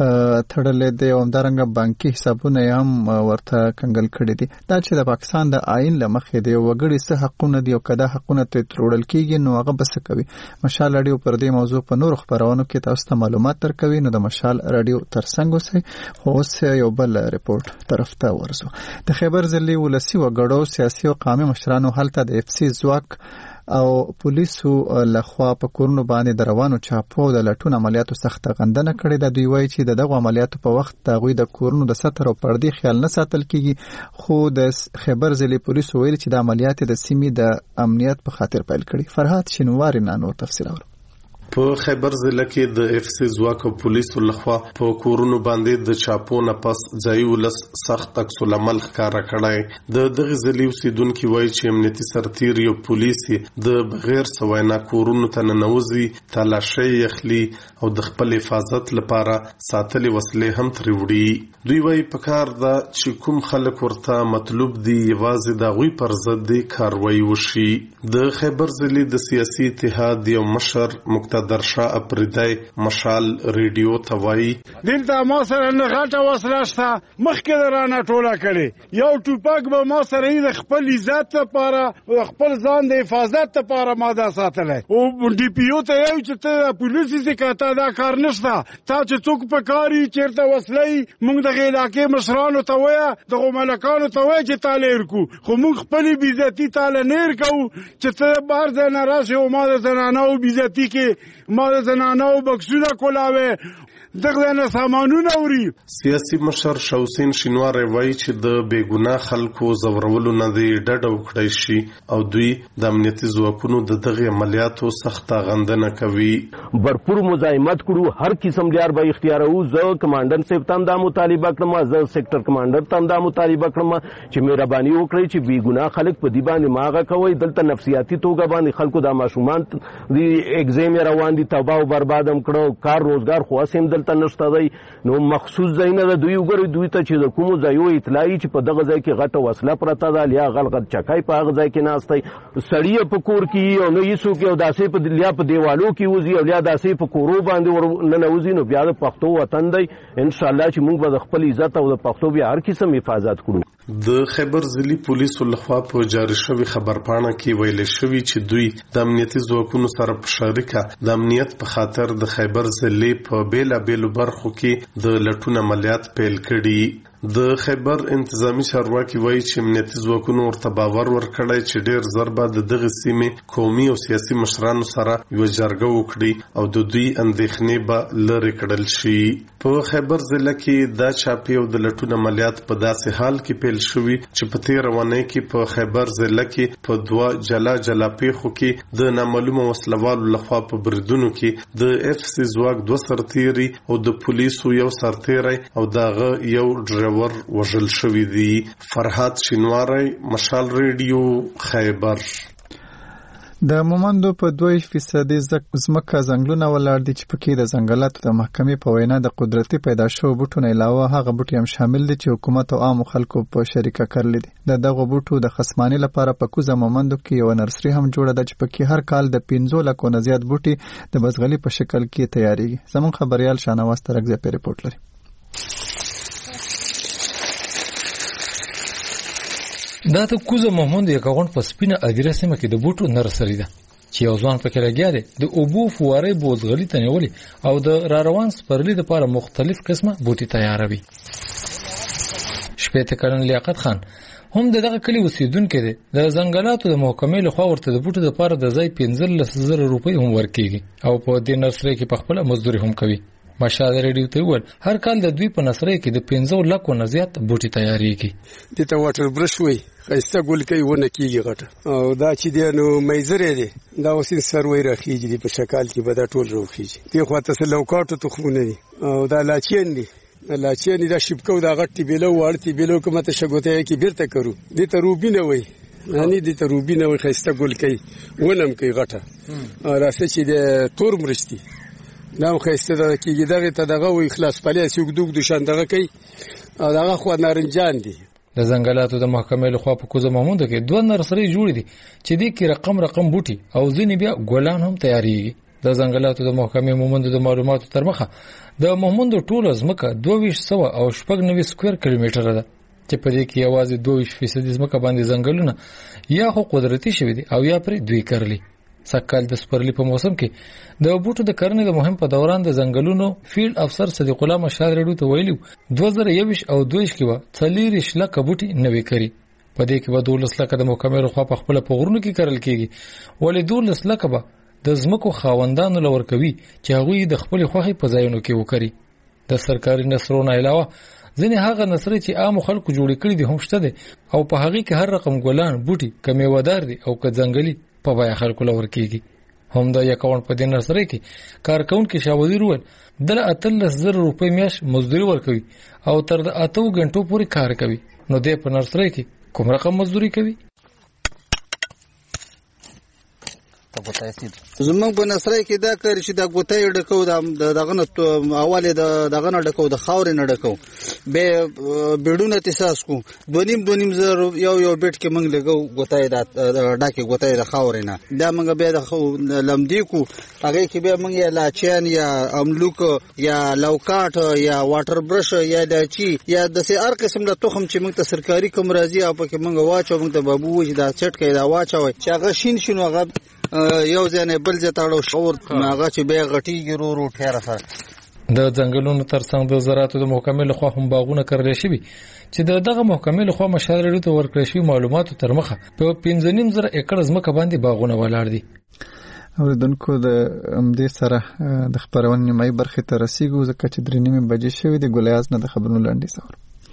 تړلی دی او همدارنګه بانکي حسابونه یې هم ورته کنګل کړي دي. دا چې د پاکستان د آئین له مخې د یو وګړي څه حقونه دي او که دا حقونه ترې تروړل کېږي نو هغه به څه کوي. مشال راډیو پر دې موضوع په نورو خپرونو کې تاسو ته معلومات درکوي. نو د مشال راډیو ترڅنګ اوسئ. خو اوس یو بل ریپورت طرف ته ورځو. د خیبر ضلعي ولسي وګړو سیاسي او قومي مشرانو هلته د ځواک او پولیسو لخوا په کورونو باندې د روانو چاپو د لټون عملیاتو سخته غندنه کړې ده. دوی وایي چې د دغو عملیاتو په وخت د هغوی د کورونو د ستر او پردې خیال نه ساتل کیږي. خو د خیبر ضلعي پولیسو ویلي چې د عملیات د سیمې د امنیت په خاطر پیل کړي. فرهاد شینواری نه نور تفصیل اورو. په خیبر ضلع کې د اف سی ځواک او پولیسو لخوا په کورونو باندې د چاپو نه پس ځای ولس سخت عکس العمل ښکاره کړی. د دغه ضلعي اوسیدونکي وایي چې امنیتي سرتیر یو پولیس د بغیر سوینا کورونو ته ننوځي، تلاشۍ اخلي او د خپل حفاظت لپاره ساتلې وسلې هم ترې وړي. دوی وایي پکار ده چې کوم خلک ورته مطلوب دي یوازې د هغوی پر ضد دې کاروایي وشي. د خیبر ضلعي د سیاسي اتحاد یو مشر مقتدر شاه اپریدی مشال ریډیو ته وایي دلته ما سره نه غټه وسله شته، مخکې درانه ټوله کړې. یو ټوپک به ما سره د خپل عزت لپاره خپل ځان د حفاظت لپاره ما دا ساتلی. او ډي پي او ته یو چې ته پولیس یې که ته دا کار نشته، تا چې څوک په کار یې چېرته وسله موږ دغه علاقې مشرانو ته وایه، دغو ملکانو ته وایه چې تاله هېر کړو. خو موږ خپلې بېعزتي تاله نه هېر کوو چې ته بهر ځای نه راشې او ما د زنانهو بېعزتي کې ما د زنانو بکسونه کولاوي دغه نه سامانونه وری. سیاسي مشر شوسین شینوار وایي چې د بیګناه خلکو زورولو نه دی ډډه وکړای شي او دوی د امنیتي ځواکونو د دغه عملیاتو سخت غندنه کوي. भरपूर मुजाहिमत करू हर किस्म ल्यार बा इख्तियार हो ज कमांडर से तम दा मुतालिबा करमा ज सेक्टर कमांडर तम दा मुतालिबा करमा چې مهرباني وکړي چې بی ګناه خلک په دی باندې ماغه کوي دلته نفسیاتي توګه باندې خلکو د ماشومان دی ایگزام روان دي تباہ او بربادم کړو کار روزګار خو اسیم دلته نشته دی نو مخصوص ځای نه دوی وګوري دوی ته چې کوم ځایو اطلاعي چې په دغه ځای کې غټه وسله پرته ده لیا غلغت چکای په هغه ځای کې ناشته سړی په کور کې او نو یسو کې او داسې په لیا په دیوالو کې وزي او لیا داسې په کورو باندې نه نوزي نو بیا د پښتو وطن دی ان شاء الله چې موږ به خپل عزت او د پښتو بیا هر قسم حفاظت کړو. د خیبر ضلعي پولیسو لخوا په جاری شوی خبرپاڼه کې ویل شوی چې دوی د امنیتي ځواکونو سره په شریکه د امنیت په خاطر د خیبر ضلعي په بیلابیلو برخو کې د لټون عملیات پیل کړي. د خیبر انتظامی چارواکي وایي چې امنیتي ځواکونو ورته باور ورکړی چې ډیر زر به د دغه سیمې قومي او سیاسي مشرانو سره یو جرګه وکړي او د دوی اندېښنې به لرې کړل شي. په خیبر ضلع کې دا چاپی او د لټون عملیات په داسې حال کې پیل شوي چې په تیر ونې کې په خیبر ضلع کې په دوه جلا پیښو کې د نامعلومه وسلوالو لخوا په بریدونو کې د اف سی ځواک 2 سرتیري او د پولیسو یو سرتیری او دغه یو ور وژل شوی دی. فرحات شینواری مشال ریډیو خیبر. د مومندو په 2% ځمکه ځنګلونه ولاړ دي چې پکې د ځنګلاتو د محکمې په وینا د قدرتي پیدا شوو بوټو نه علاوه هغه بوټي هم شامل دي چې حکومت او عام خلکو په شریکه کړل دي. د دغه بوټو د خصماني لپاره په کوزه مومندو کې یو نرسري هم جوړه ده چې پکې هر کال د 15 لکو نه زیات بوټي د بزغلي په شکل کې تیاریږي. زموږ خبريال شانواز ترکزه په ریپورت لري. دا ته کوزه محمود یکاغون په سپینه ادیره سیمه کې د بوټو نرسري ده چې یو ځوان پکې لګیا دی د اوبو فوارې بوزغلي ته نیولې او د راروان سپرلي لپاره مختلف قسمه بوټي تیاروي. شپېته کلن لیاقت خان هم دغه کلی اوسیدونکو دی. د ځنګلاتو د محکمې لخوا ورته د بوټو لپاره د ځای 15,000 روپۍ هم ورکیږي او په دې نرسري کې په خپل مزدوري هم کوي. مشال ریډیو ته وویل هر کال د دوی په نرسري کې د 15 لکو نه زیات بوټي تیاریږي. دته واټر برش وي خسته ګل کوي ونه کیږي غټه او دا چې دی نو میزره دی دا اوسین سروي راخیږي په شکل کې به دا ټول راخیږي. دی خو تاسو لوکاټو تخمونه دي او دا لاچین دي لاچین دا شپکو دا غټي بیلو ورتي بیلو کومه ته شګوته کې بیرته کرو دته روبینه وي یعنی دته روبینه وي خسته ګل کوي ونم کوي غټه راسه چې د تور مرشتي نو خسته دا کېږي دغه ته دغه وي خلاص پالیس یو دوګ دوشندغه کوي او دغه خو نارنجان دي. د ځنګلاتو د محکمې لخوا په کوزه محمود کې 2 نرسري جوړې دي چې دې کې رقم بوټي او ځینې بیا ګلان هم تیاریږي. د ځنګلاتو د محکمې مومند د معلوماتو تر مخه د مومند ټوله ځمکه 2200 او 90 سکوير کیلومتره ده چې په دې کې یوازې 22% ځمکه باندې ځنګلونه یا خو قدرتي شوی دي او یا پر دوی کرلي. سکهال د سپرلی په موسم کې د بوټو د کرنې د مهم په دوران د ځنګلونو فیلډ افسر صدیق الله مشال ریډیو ته ویلي 2021 او 22 کې و 40 لک بوټي نوي کړي. په دې کې به 12 لک د محکمې لخوا په خپل پغورونو کې کرل کېږي ولې 12 لک به د ځمکو خاوندانو لور کوي چې هغه د خپل خوخي په ځایونو کې وکړي. د سرکاري نثرونو علاوه ځینې هغه نثري چې عام خلکو جوړ کړي دي هم شته دي او په هغه کې هر رقم ګلان بوټي کمې ودار دي او که ځنګلي په بیا خلکو لور کېږي. هم دا یکاون په دې نرسري کې کارکونکو شاوذي روان دله 13,000 روپۍ میاش مزدوري ورکوي او تر 8 غنټو پورې کار کوي. نو دې په نرسري کې کوم رقم مزدوري کوي؟ زمونږ په نسرای کې دا کار چې دا ګوتای ډکو دغه نه اواله دغه نه ډکو د خاورې نه ډکو به بیډونه تاسو کو 2.5 زر یو بیٹ کې موږ لګو ګوتای دا ډاکه ګوتای د خاورې نه دا موږ به د لمدی کو هغه کې به موږ یا لاچین یا املوک یا لوکاټ یا واټر برش یا د چی یا د سي هر قسم د تخم چې موږ ته سرکاري کوم راځي او پکې موږ واچو موږ ته بابو وځي دا چټ کې دا واچوي چې هغه شین هغه یو ځنه بل ځتاړو شور هغه چې به غټیږي رو ټیره سره. د ځنګلونو ترڅنګ د زراعتو د محکمې لخوا هم باغونه کړل شوي چې دغه محکمې لخوا مشاورې ته ورکړل شوي معلوماتو تر مخه په 15,000 ایکړ ځمکه باندې باغونه ولاړ دي. اوریدونکو د دې سره د خبرونې نیمایي برخې ته رسیږو ځکه چې 3:30 بجې شوې د ګلیاز نه د خبرونو لاندې سره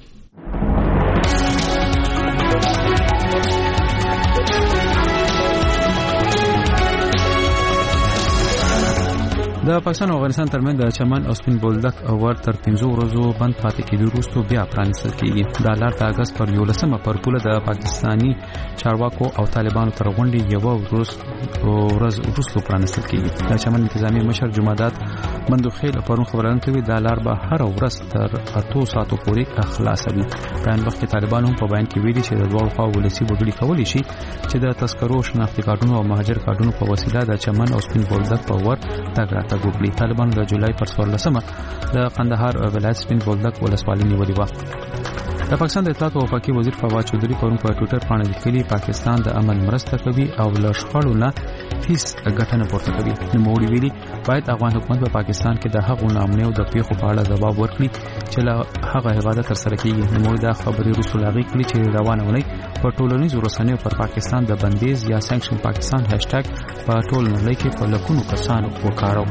د پاکستان او افغانستان ترمنځ د چمن او سپین بولدک اور تر 15 ورځو بند پاتې کېدو وروسته بیا پرانیستل کېږي. د لار د اگست پر 11 پر پوله د پاکستاني چارواکو او طالبانو تر غونډې یو ورځ وروسته پرانیستل کېږي. د چمن انتظامی مشر جمعدات بندوخیل پرون خبرونه کوي د لار به هر ورځ تر 8 ساعتو پورې خلاص وي. په ان وخت کې طالبانو په بیان کې ویلي چې د دوه خوا ولسی وګړي کولی شي چې د تذکرو شناختی کارتونو او مهاجر کارتونو په وسیله د چمن او سپین بولدک په ور تګ وکړي. طالبانو د جولای پر 14 د قندهار ولایت سپین بولدک ولسوالۍ نیولې و. د پاکستان د اطلاعات او وفاقي وزیر فواد چودھری پرون په ټوئیټر باندې لیکلي پاکستان د امن مرسته کوي او له شخړو نه هیڅ ګټه پورته کوي. نو ویلي باید افغان حکومت په پاکستان کې د هغو نامنیو د پیښو په اړه ځواب ورکړي چې له هغه هیواد تر سره کیږي. نو دا خبري رسول هغه کړي چې روانه ونی په ټولنیزو رسنیو پر پاکستان د بندیز یا سانکشن پاکستان هاشټګ په ټول نړۍ کې په لکونو کسانو وکارو.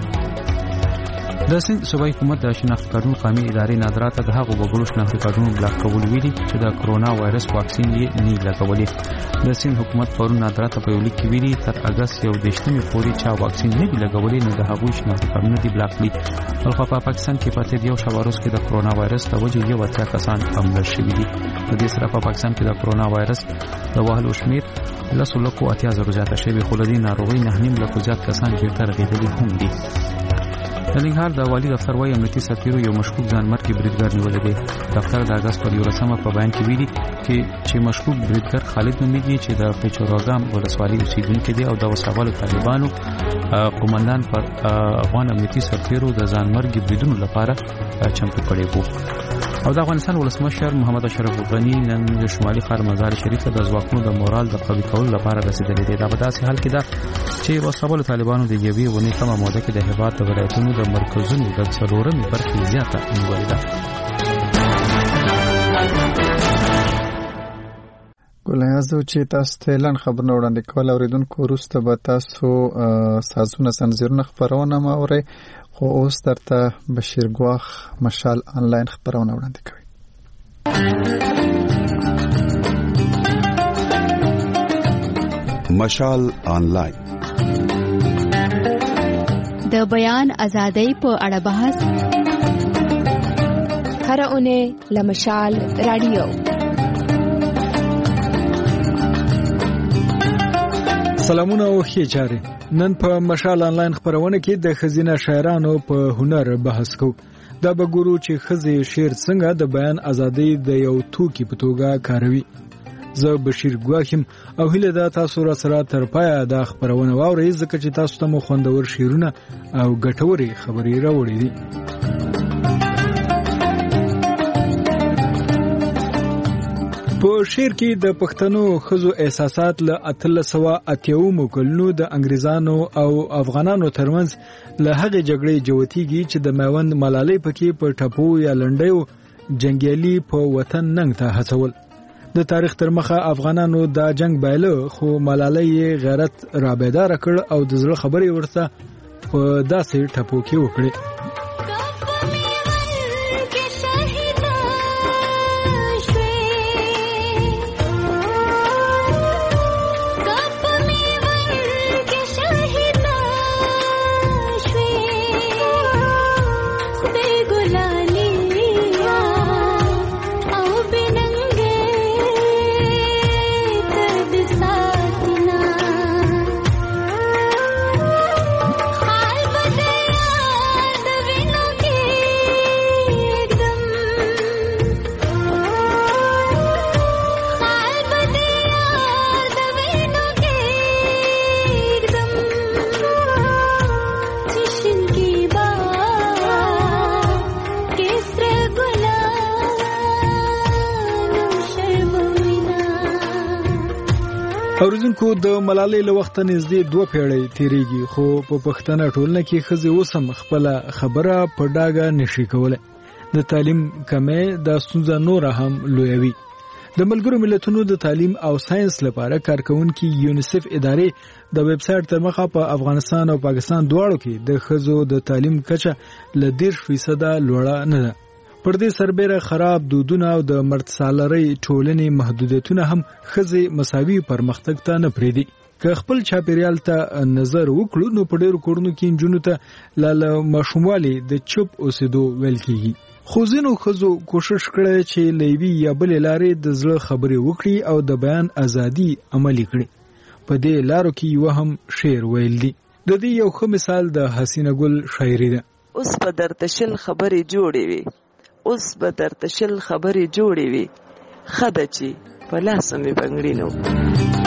د سند صوبایي حکومت د شناخت کارتونو قومي ادارې نادراته د هغو وګړو شناخت کارتونو بلاک کول ویلي چې د کرونا وایرس واکسین یې نه لګولې. د سند حکومت پرون نادراته په یو لیک کې ویلي تر اگست 11 پورې چا واکسین نه لګولې نو د هغو شناخت کارتونو دی بلاک کړي. ولخوا په پاکستان کې پاتې یو شواروس کې د کرونا وایرس د وجې یو اتیا کسان عمل شوي دي. د دې سره په پاکستان کې د کرونا وایرس د وهلو شمیر 1,80,000 زیاته شوی خو د دې ناروغۍ 9.5 زیات کسان بیرته رغېدلي هم دي. د ننګرهار د والي دفتر وايي امنیتي سرتیرو یو مشکوک ځانمرګي بریدګر نیولې دی. دفتر د اگست پر 11 په بیان کې ویلي چې مشکوک بریدګر خالد نومیږي چې د پچوراګام ولسوالۍ اوسیدونکی دی او د وسوالو طالبانو قومندان پر افغان امنیتي سرتیرو د ځانمرګي بریدونو لپاره چمتو کړی وو. او د افغانستان ولسمشر محمد اشرف غنی نن د شمالي ښار مزار شریف ته د ځواکونو د مورال د قوي کولو لپاره رسیدلی دی. دا په داسې حال کې ده چې وسوالو طالبانو د یوې ونې کمه موده کې د هیواد د ولایتونو د مرکزونو د 4مې برخې زیاته نیولې ده. ګلیازو چې تاسو ته اعلان خبرونه وړاندې کول اوریدونکو وروسته به تاسو سازونه سنځیرونه خبرونه ماوري خو اوس درته بشیر ګواخ مشال آنلاین خبرونه وړاندې کوي. مشال آنلاین د بیان ازادۍ په اړه بحث هر اونۍ لمشال رادیو. سلامونه او ښه چاره. نن په مشال آنلاین خبرونه کې د خزینه شاعرانو په هنر بحث کوو. دا به ګورو چې خزې شعر څنګه د بیان ازادۍ د یو توکي په توګه کاروي. زه بشیر ګواخم او هیله ده تاسو را سره تر پایه دا خبرونه واورئ ځکه چې تاسو ته مو خوندور شعرونه او ګټورې خبرې راوړي دي. په شعر کې د پښتنو ښځو احساسات له 1380 کلونو د انګریزانو او افغانانو ترمنځ له هغې جګړې جوتیږي چې د میوند ملالۍ پکې په ټپو یا لنډیو جنگیالي په وطن ننګ ته هڅول. د تاریخ تر مخه افغانانو دا جنگ بایله خو ملالۍ غیرت را بیدار کړ او د زړه خبرې ورته په داسې ټپو کې وکړي. اوریدونکو د ملالۍ له وخت نږدې 2 پیړۍ تیریږي خو په پښتنه ټولنه کې ښځې اوس هم خپل خبره په ډاګه نشي کولای. د تعلیم کمې د ستونزه نور هم لویوي. د ملګرو ملتونو د تعلیم او ساينس لپاره کارکونکي یونیسف ادارې د ویب سټ تر مخه په افغانستان او پاکستان دواړو کې د ښځو د تعلیم کچه ل 10% لوړه نه ده. پر دې سربېره خراب دودونه او د مرتسالري ټولنې محدودیتونه هم ښځې مساوي پرمختګ ته نه پریدي. که خپل چاپیریال ته نظر وکړو نو په ډېرو کورونو کې نجونو ته له ماشوموالي د چوپ اوسېدو ویل کیږي. خو ځینو ښځو کوشش کړی چې له یوې یا بلې لارې د زړه خبرې وکړي او د بیان ازادي عملي کړي. په دې لارو کې یو هم شعر ویل دي. د دې یو ښه مثال د حسینه ګل شاعري ده. اوس به درته شل خبرې جوړې وي، اوس به درته شل خبرې جوړې وي، ښه ده چې په لاس مې بنګړي نه.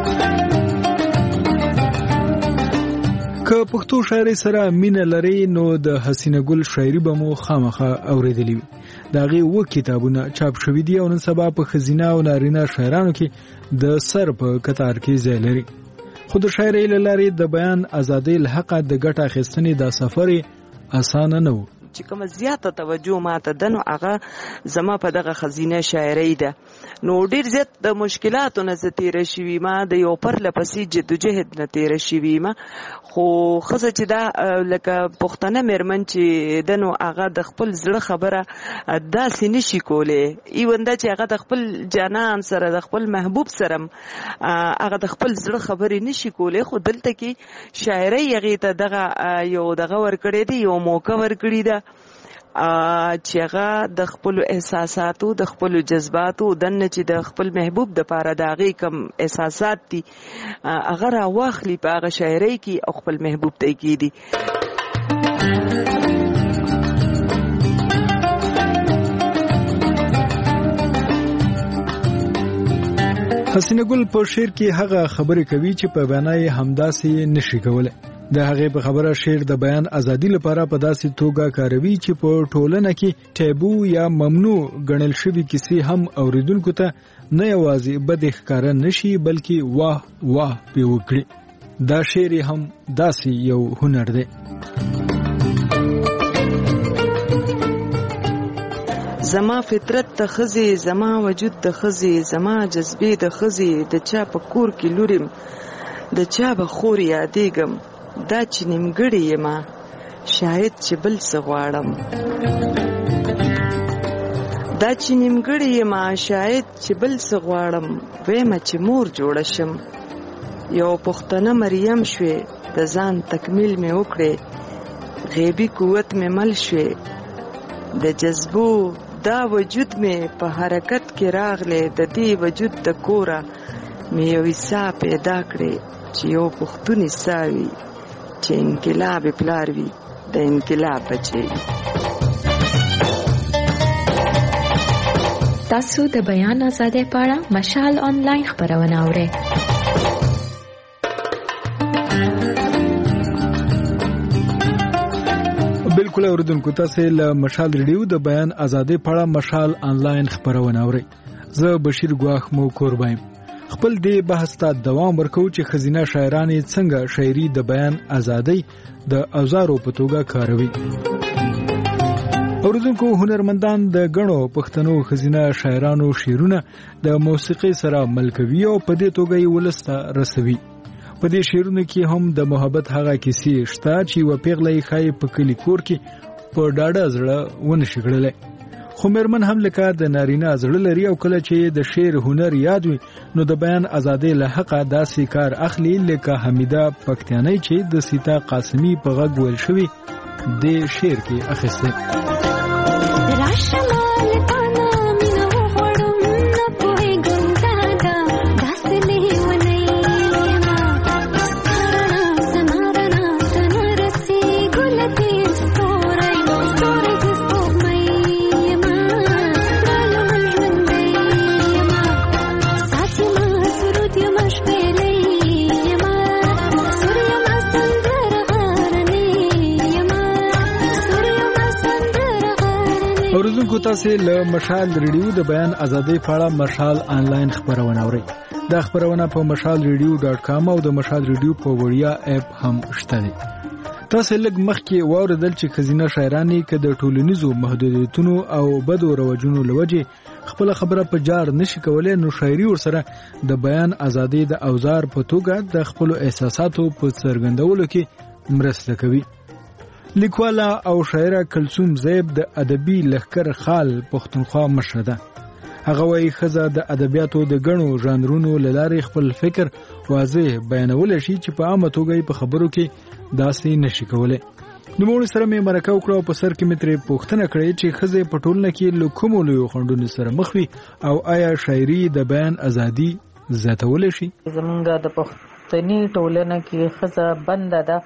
که پښتو شاعري سره مینه لري نو د حسینه ګل شاعري به مو خامخا اوریدلی وي. د هغې اووه کتابونه چاپ شوي دي او نن سبا په ښځینه او نارینه شاعرانو کې د سر په کتار کې ځای لري. خو د شاعرۍ له لارې د بیان ازادۍ له حقه د ګټه اخیستنې دا سفر اسانه نه و. چې کومه زیاته توجه ماته ده نو هغه زما په دغه خزینه شاعرۍ ده. نو ډېر زیات د مشکلاتو نه زه تېره شوي ما، د یو پرله پسې جدوجهد نه تېره شوي ما. خو ښځه چې دا لکه پښتنه مېرمن چې ده نو هغه د خپل زړه خبره داسې نشي کولی، ایون دا چې هغه د خپل جانان سره د خپل محبوب سره هغه د خپل زړه خبرې نشي کولی. خو دلته کې شاعرۍ هغې ته دغه یو دغه ورکړی دی، یو موقع ورکړې ده چې هغه د خپلو احساساتو د خپلو جذباتو دنه چې د خپل محبوب د پاره د هغې کم احساسات دي هغه راواخلي په هغه شاعرۍ کې او خپل محبوب ته یې کېږدي. حسینه ګل په شعر کې هغه خبرې کوي چې په بیان یې همداسې نشي کولی. د هغې په خبره شعر د بیان ازادي لپاره په داسې توګه کاروي چې په ټولنه کې ټیبو یا ممنوع ګڼل شوي کیسې هم اوریدونکو ته نه یوازې بد ښکاره نشي بلکې واه واه پې وکړي. دا شعر هم داسې یو هنر دی. زما فطرت د ښځې، زما وجود د ښځې، زما جذبې د ښځې، د چا په کور کې لوریم، د چا به خور یادېږم، دا چې نیمګړې یمه شاید چې بل څه غواړم، دا چې نیمګړې یمه شاید چې بل څه غواړم، ویمه چې مور جوړه شم، یو پښتنه مریم شوې، د ځان تکمیل مې وکړې، غیبي قوت مې مل شوې، د جذبو دا وجود مې په حرکت کې راغلی، د دې وجود د کوره مې یو عیسا پیدا کړې چې یو پښتون عیسا وي، چې انقلاب پلار وي د انقلاب بچی. تاسو د بیان ازادۍ په اړه مشال آنلاین خبرونه اورئ. بالکل اوریدونکو تاسو له مشال ریډیو د بیان ازادۍ په اړه مشال آنلاین خبرونه اورئ. زه بشیر ګواخ مو کوربایم. خپل دې بحث ته دوام ورکو چې ښځینه شاعرانې څنګه شاعري د بیان ازادۍ د اوزارو په توګه کاروي. اوریدونکو هنرمندان د غنو پښتنو ښځینه شاعرانو شعرونه د موسیقۍ سره ملکوي او په دې توګه یې ولسته رسوي. په دې شعرونو کې هم د محبت هغه کیسې شته چې و پیغلې خای په کلی کور کې په ډاډه زړه ونه شګړلې. خو مېرمن هم لکه د نارینه زړه لري او کله چې د شعر هنر یاد وي نو د بیان ازادۍ له حقه داسې کار اخلي لکه حمیده پکتیانی چې د سیتا قاسمی په غږ ویل شوی د شعر کې اخیسته. اوریدونکو تاسو له مشال ریډیو د بیان ازادۍ په اړه مشال آنلاین خبرونه اورئ. دا خبرونه په mashalradio.com او د مشال ریډیو په وړیا اپ هم شته دي. تاسو لږ مخکې واوریدل چې ښځینه شاعرانې که د ټولنیزو محدودیتونو او بدو رواجونو له وجې خپل خبره په جار نشي کولای، نو شاعري ورسره د بیان ازادي د اوزار په توګه د خپل احساساتو په څرګندولو کې مرسته کوي. لیکواله او شاعره کلثوم زیب د ادبي لښکر خال پښتونخوا مشره ده. هغه وايي ښځه د ادبیاتو د ګڼو ژانرونو له لارې خپل فکر واضح بیانولی شي چې په عامه توګه په خبرو کې داسې نشي کولی. نوموړي سره مې مرکه وکړه او په سر کې مې ترې پوښتنه کړې چې ښځې په ټولنه کې له کومو لویو خنډونو سره مخ وي او آیا شاعري د بیان ازادي زیاتولی شي. زمونږ د پښتني ټولنه کې ښځه بنده ده،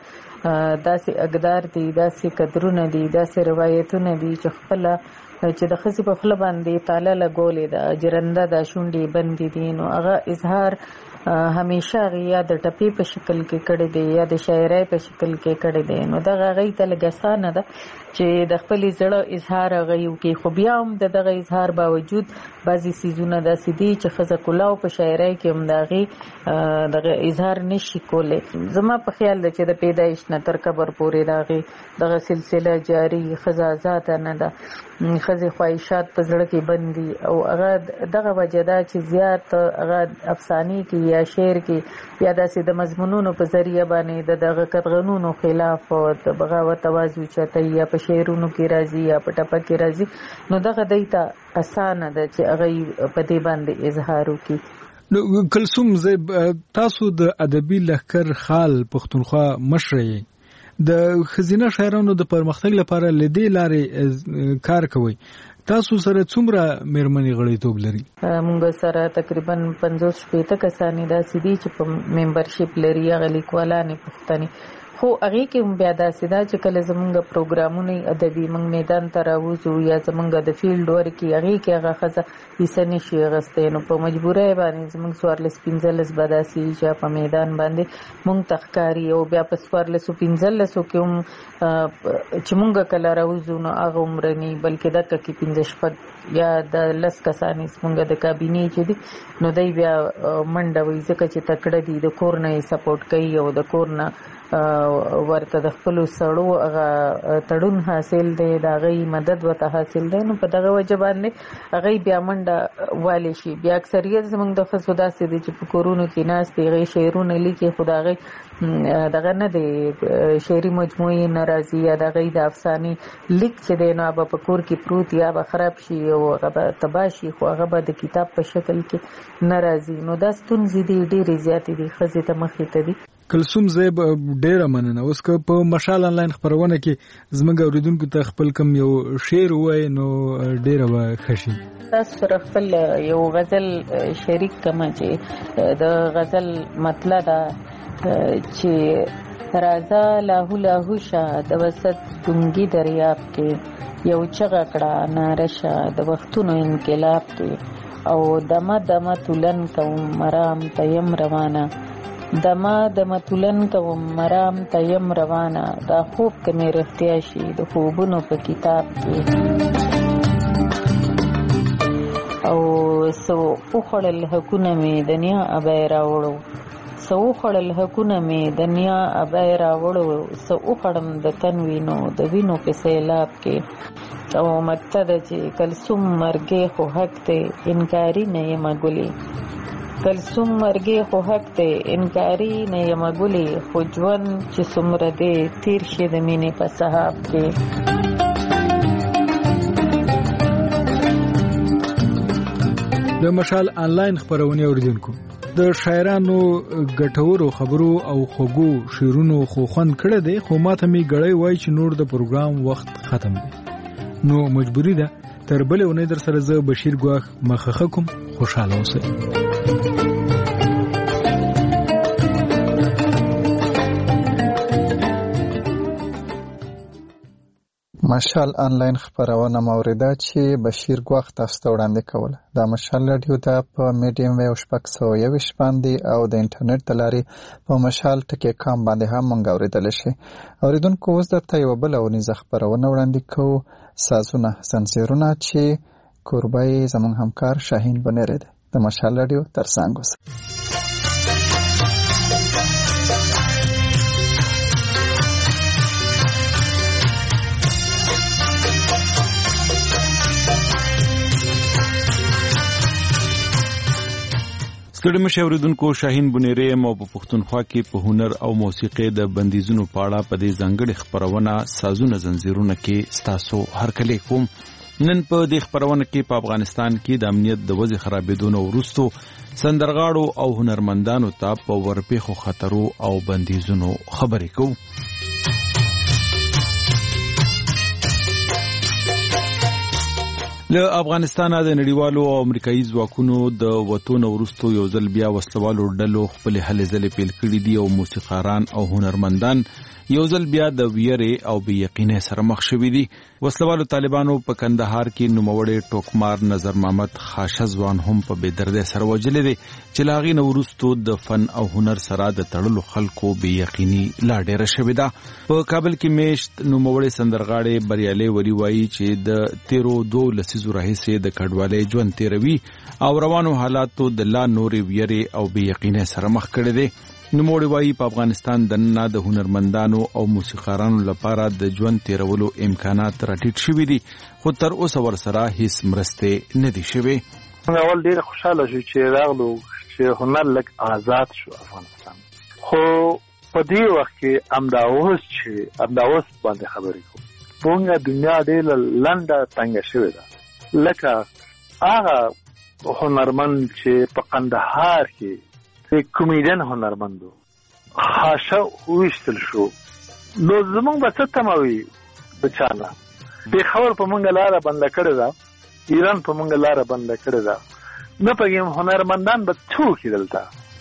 داسې اقدار دي، داسې قدرونه دي، داسې روایتونه دي چې خپله چې د ښځې په خوله باندې تاله لګولې ده، جرنده ده، شونډې بندې دي، نو هغه اظهار همیشه هغې یا د ټپې په شکل کې کړی دی یا د شاعرۍ په شکل کې کړی دی. نو دغه هغې ته لږ اسانه ده چې د خپلې زړه اظهار هغه وکړي، خو بیا هم د دغه اظهار باوجود بعضې څیزونه داسې دي چې ښځه کلاو په شاعرۍ کې هم د هغې دغه اظهار نشي کولی. زما په خیال ده چې د پیدایش نه تر قبر پورې د هغې دغه سلسله جاري، ښځه آزاده نه ده، ښځې خواهشات په زړه کې بند دي او هغه دغه وجه ده چې زیات هغه افسانې کې یا شعر کې یا داسې د مضمونونو په ذریعه باندې د دغه قطغنونو خلاف او د بغاوت آواز اوچتوي یا په شعرونو کې راځي یا په ټپه کې راځي، نو دغه دی ته اسانه ده چې هغه په دې باندې اظهار وکړي. نو کلثوم زیب، تاسو د ادبي لښکر خال پښتونخوا مشره یې، د ښځینه شاعرانو د پرمختګ لپاره له دې لارې کار کوئ. تاسو سره څومره مېرمنې غړیتوب لري؟ موږ سره تقریبا 50-60 کسانې داسې دي چې په ممبرشپ لري، هغه لیکوالانې پښتنې. خو هغې کې هم بیا داسې ده چې کله زمونږ پروګرامونه ادبي موږ میدان ته راوځو یا زمونږ د فیلډ ورک کې هغې کې هغه ښځه حصه نشي اخیستی، نو په مجبورۍ باندې زمونږ 14-15 به داسې چې په میدان باندې موږ ته ښکاري. او بیا په 14-15 کې هم چې موږ کله راوځو نو هغه عمره نه، بلکې دقه کې 15-16 یا د 10 کسانې زمونږ د کابینې چې دي، نو دی بیا منډه وي ځکه چې تکړه دي، د کور نه یې سپورټ کوي او د کور نه ورته د خپلو سړو هغه تړون حاصل دی، د هغې مدد ورته حاصل دی، نو په دغه وجه باندې هغې بیا منډه والی شي. بیا اکثریت زموږ د ښځو داسې دی چې په کورونو کې ناست دي، هغې شعرونه لیکي، خو د هغې دغه نه دی شعري مجموعې نه راځي یا د هغې د افسانې لیک چې دی نو به په کور کې پروت یا به خراب شي او هغه به تباه شي، خو هغه به د کتاب په شکل کې نه راځي. نو دا ستونزې دي ډېرې زیاتې دي ښځې ته مخې ته دي. کلثوم زیب، ډیره مننه. اوس که په مشال انلاین خبرونه کې زموږ اوریدونکو ته خپل کم یو شعر ووایي نو ډیره به ښه شي. تاسو سره خپل یو غزل شریک کړم چې د غزل مطلع ده چې راځه لاهو لاهو شه د وسط ډونګي دریاب کې، یو چغه کړه ناره شه د وختونو انقلاب کې، او دمه دمه تولن کوم مرام تیم روانه، دما دما تولن کوم مرام تیم روانه، دا خوب کمی رښتیا شي د خوبونو په کتاب کې. او سو وخړل حقونه مې دنیا ابای راوړو، سو وخړل حقونه مې دنیا ابای راوړو، سو وخړم د تن وینو د وینو په سیلاب کې. او مقصد چې کلثوم مرګې خو حق ته انکاری نه یم ګلې، کلثوم مرګې خو حق ته انکاری نه یم ګلې، خو ژوند چې څومره دی تیر شي د مینې په سحاب کې. د مشال انلاین خبرونه اوریدونکو، د شاعرانو ګټورو خبرو او خوږو شعرونو خو خوند کړه دی، خو ماته می غړی وای چې نور د پروګرام وخت ختم دی، نو مجبوری ده تر بلې ونې در سره زه بشیر ګواخ مخخه کوم. خوشاله اوسئ. مشال انلاین خبرونه موریده چې بشیر ګواخ تاسو ته وړاندې کوله. دا مشال رادیو ده په میډیم ویو 621 باندې او د انټرنیټ د لارې په mashal.com باندې هم مونږ اوریدلی شئ. اوریدونکو، اوس درته یوه بله اونیزه خبرونه وړاندې کوو، سازونه زنځیرونه، چې کوربه یې زموږ همکار شاهین بنیری دی. د مشال رادیو ترڅنګ اوسئ. ستړي مشه اوریدونکو شاهین بنيري مو په پښتونخوا کې په هنر او موسیقي د بندیزونو پاړه په دې ځنګړي خبرونه سازونه زنجیرونه کې ستاسو هرکلی کوم. نن په دې خبرونه کې په افغانستان کې د امنیت د وضع خرابېدو وروسته سندرغاړو او هنرمندانو ته په ورپېښو خطرو او بندیزونو خبرې کوو. له افغانستان د نړیوالو او امریکایي ځواکونو د وتون وروسته یو ځل بیا وسلوالو ډلو خپل هلې ځلې پیل کړې دي او موسیقاران او هنرمندان یو ځل بیا د ویرې او بې یقینۍ سره مخ شوي دي. وسلوالو طالبانو په کندهار کې نوموړی ټوکمار نظر محمد خاشه ځوان هم په بې دردۍ سره وژلی دی چې له هغې نه وروستو د فن او هنر سره د تړلو خلکو بې یقیني لا ډېره شوې ده. په کابل کې میشت نوموړی سندرغاړی بریالي ولي وایي چې د تیرو 2 لسیزو راهیسې د کډوالۍ ژوند تیروي او روانو حالاتو د لا نورې ویرې او بې یقینۍ سره مخ کړی دی. نوموړی وایي په افغانستان دننه د هنرمندانو او موسیقارانو لپاره د ژوند تیرولو امکانات راټیټ شوي دي خو تر اوسه ورسره هیڅ مرستې نه دي شوې. اول ډېر خوشحاله شو چې راغلو چې هنر لږ آزاد شو افغانستان، خو په دې وخت کې همدا اوس باندې خبرې کوو. پونګه دنیا ډېره لنډه تنګه شوې ده. لکه هغه هنرمند چې په قندهار کې کومیډین هنرمندو خاشه ویشتل شو، نو زمونږ به څه تمه وي بچانه. پېښور په مونږ لاره بنده کړې ده، ایران په مونږ لاره بنده کړې ده، نه پوهېږم هنرمندان به څه وکړي دلته.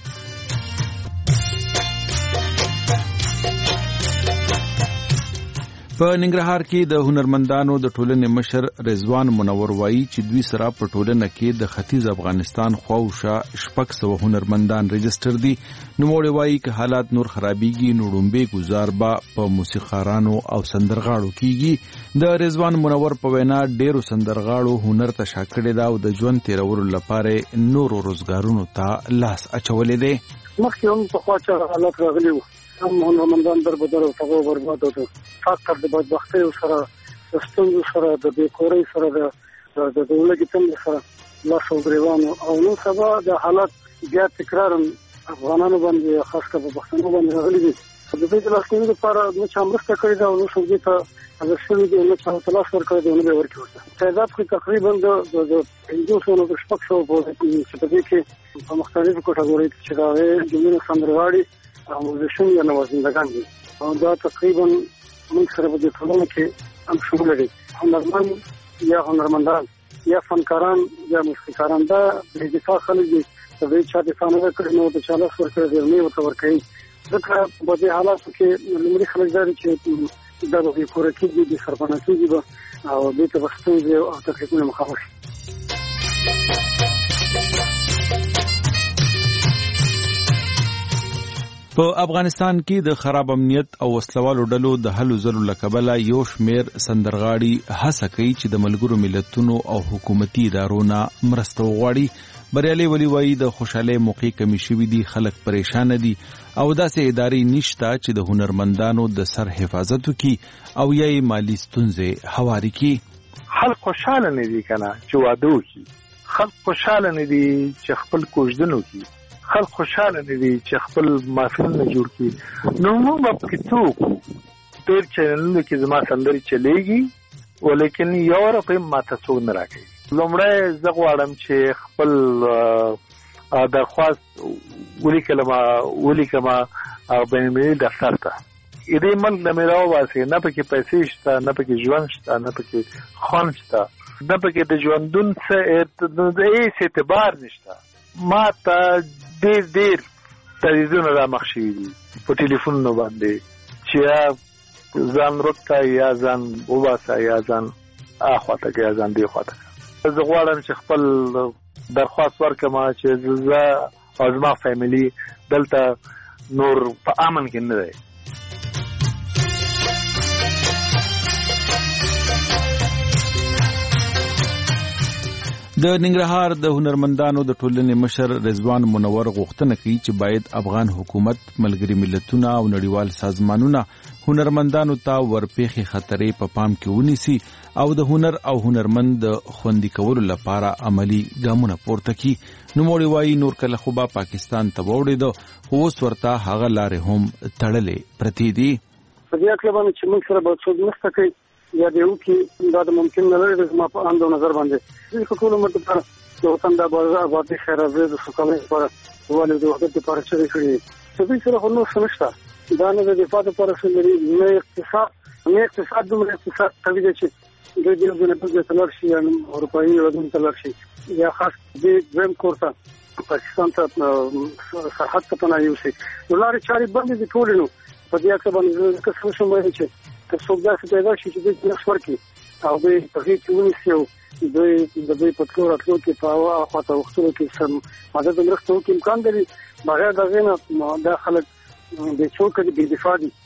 په ننګرهار کې د هنرمندانو د ټولنې مشر رضوان منور وایي چې دوی سره په ټولنه کې د ختیځ افغانستان خواوشا 600 هنرمندان رجستر دي. نوموړی وایي که حالات نور خرابېږي نو ړومبی ګزار به په موسیقارانو او سندرغاړو کېږي. د رضوان منور په وینا ډېرو سندرغاړو هنر ته شا کړې ده او د ژوند تېرولو لپاره نورو روزګارونو ته لاس اچولی دی. مخکې هم پخوا چې حالات راغلي وو، هم هنرمندان دربدر او تباه و برباد و فقر د بدبختیو سره د ستونزو سره د بېکورۍ سره د لږې تمې سره لاس او ګرېوان او نن سبا د حالات بیا تکرارا افغانانو باندې خاص کر په پښتنو باندې راغلي دي. د دې د لاسنیوي لپاره نه چا مرسته کړې ده او نه څوک دې ته حاضر شوي دي، نه چا ورته لاس ورکړی دی او نه به یې ورکړي ورته. تعداد کې تقریبا د 500 تر 600 پورې چې په دې کې په مختلفو کټګوریو کې چې د هغې جملې سندرغاړي او موزیشن یا نوازندګان دي او دا تقریبا موږ سره په دې ټولنه کې هم شامل دي. هنرمند یا هنرمندان یا فنکاران یا موسیقاران دا د دفاع خلک دي، د دې چا دفاع نه کړي نو د چا لاس ورکړي دی نه ورته ورکوي. ځکه په دې حالاتو کې لومړي خلک دا دي چې دا به بېکوره کېږي، د سرپناه کېږي به او دې ته به ستونزې او تکلیفونه مخامخ شي. په افغانستان کې د خراب امنیت او وسلوالو ډلو د هلو ځلو له کبله یو شمېر سندرغاړي هڅه کوي چې د ملګرو ملتونو او حکومتي ادارو نه مرسته وغواړي. بریالي ولي وایي د خوشحالۍ موقع کمی شوي دي، خلک پریشانه دي او داسې ادارې نشته چې د هنرمندانو د سر حفاظت وکړي او یا یې مالي ستونزې هواري کړي. خلک خوشحاله نه دي که نه چې واده وکړي، خلک خوشحاله نه دي چې خپل کوژدن وکړي، خلک خوشحاله نه دي چې خپل محفلونه جوړ کړي. نو موږ به پکې څه وکړو؟ ډېر چینلونو کې زما سندرې چلېږي ولیکن یو روپۍ ماته څوک نه راکوي. لومړی زه غواړم چې خپل درخواست ولیکم بینالمللي دفتر ته. دې ملک نه مې راوباسئ، نه پکې پیسې شته، نه پکې ژوند شته، نه پکې خوند شته، نه پکې د ژوندون څه هېڅ اعتبار نشته. ما ته ډېر تهدیدونه را مخ شوي دي په ټلیفونونو باندې چې یا ځان روکه یا ځان وباسه یا ځان اخواته که یا ځان دې خواته که. زه غواړم چې خپل درخواست ورکړم چې زه او زما فیملي دلته نور په امن کې نه دی. د ننګرهار د هنرمندانو د ټولنې مشر رضوان منور غوښتنه کوي چې باید افغان حکومت، ملګري ملتونه او نړیوال سازمانونه هنرمندانو ته ورپېښې خطرې په پام کې ونیسي او د هنر او هنرمند د خوندي کولو لپاره عملی ګامونه پورته کړي. نوموړي وایي نور کله خو به پاکستان ته واوړېده، خو اوس ورته هغه لارې هم تړلې پرتې دي. په دې اړه باندې چې موږ سره به څوک مرسته کوي یا د یو کې دا د ممکن نه لري زما په اندو نظر باندې د ټول مت پر د وطن د آبادی خیر او د سوکالۍ لپاره ولې د وخت لپاره چې کړی څه به سره نو سمشته دا نه د دفاع لپاره سمري نه اقتصاد دومره اقتصاد قوي دي چې د دې د تلر شي یا اروپایي ودون تلر شي یا خاص د زم کورته پاکستان ته سرحد ته نه یو شي ولر چاري باندې د ټولنو په دې اړه باندې څه شوم وایي چې که څوک داسې پیدا شي چې د نقش ورکړي او د هغې کې ونیسي او د دوی په تلو راتلو کې په هوا خواته وختونو کې سم مدد مرسته وکړي امکان لري. بغیر د هغې نه دا خلک بې څوکه دي، بې دفاع دي.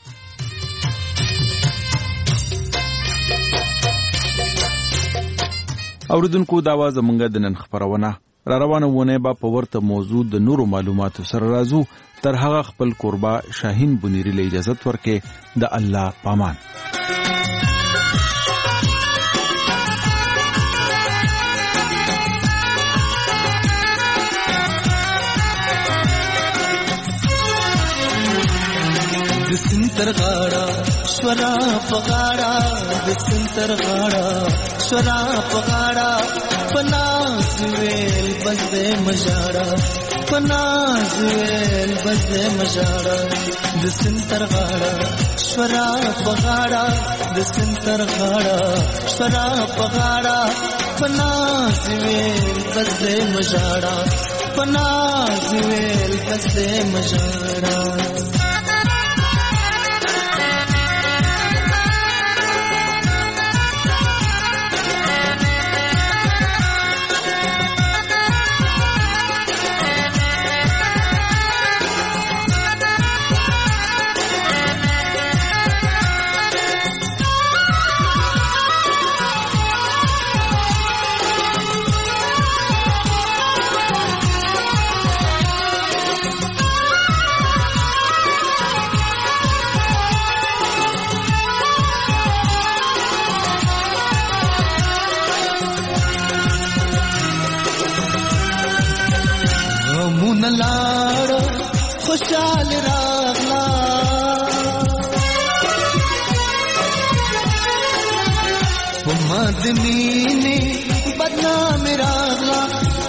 اوریدونکو دا وه زموږ د نن خپرونه. را روانه ونه به په ورته موضوع د نورو معلوماتو سره راځو. تر هغه خپل کوربه شاهین بنيري له اجازت ورکې د الله پامان. د سنتر غاړه شورا پغاړه د سنتر غاړه شورا پغاړه پناز ویل بس دې مجاړه پناز ویل بس دې مجاړه د سنتر غاړه شورا پغاړه د سنتر غاړه شورا پغاړه پناز ویل بس دې مجاړه پناز ویل بس دې مجاړه. خوشحال راغلا مدنی بدنام راغلا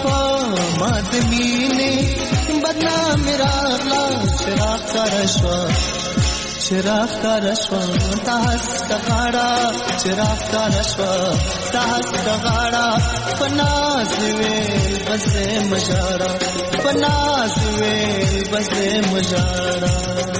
مدنی بدنام راغلا شراق کا رشوا شراق کا رشوا تاس کا غاڑا شراق کا رشوا تاس کا غاڑا پناز ویل بس مجارا پناز ویل بس مجارا.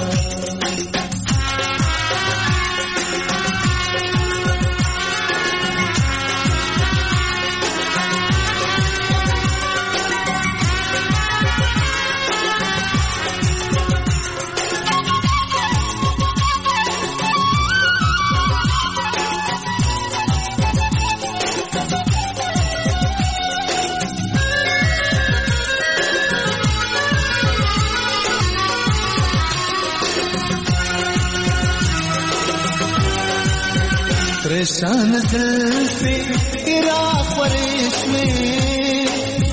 परेशान जुल्फे इराक परेश में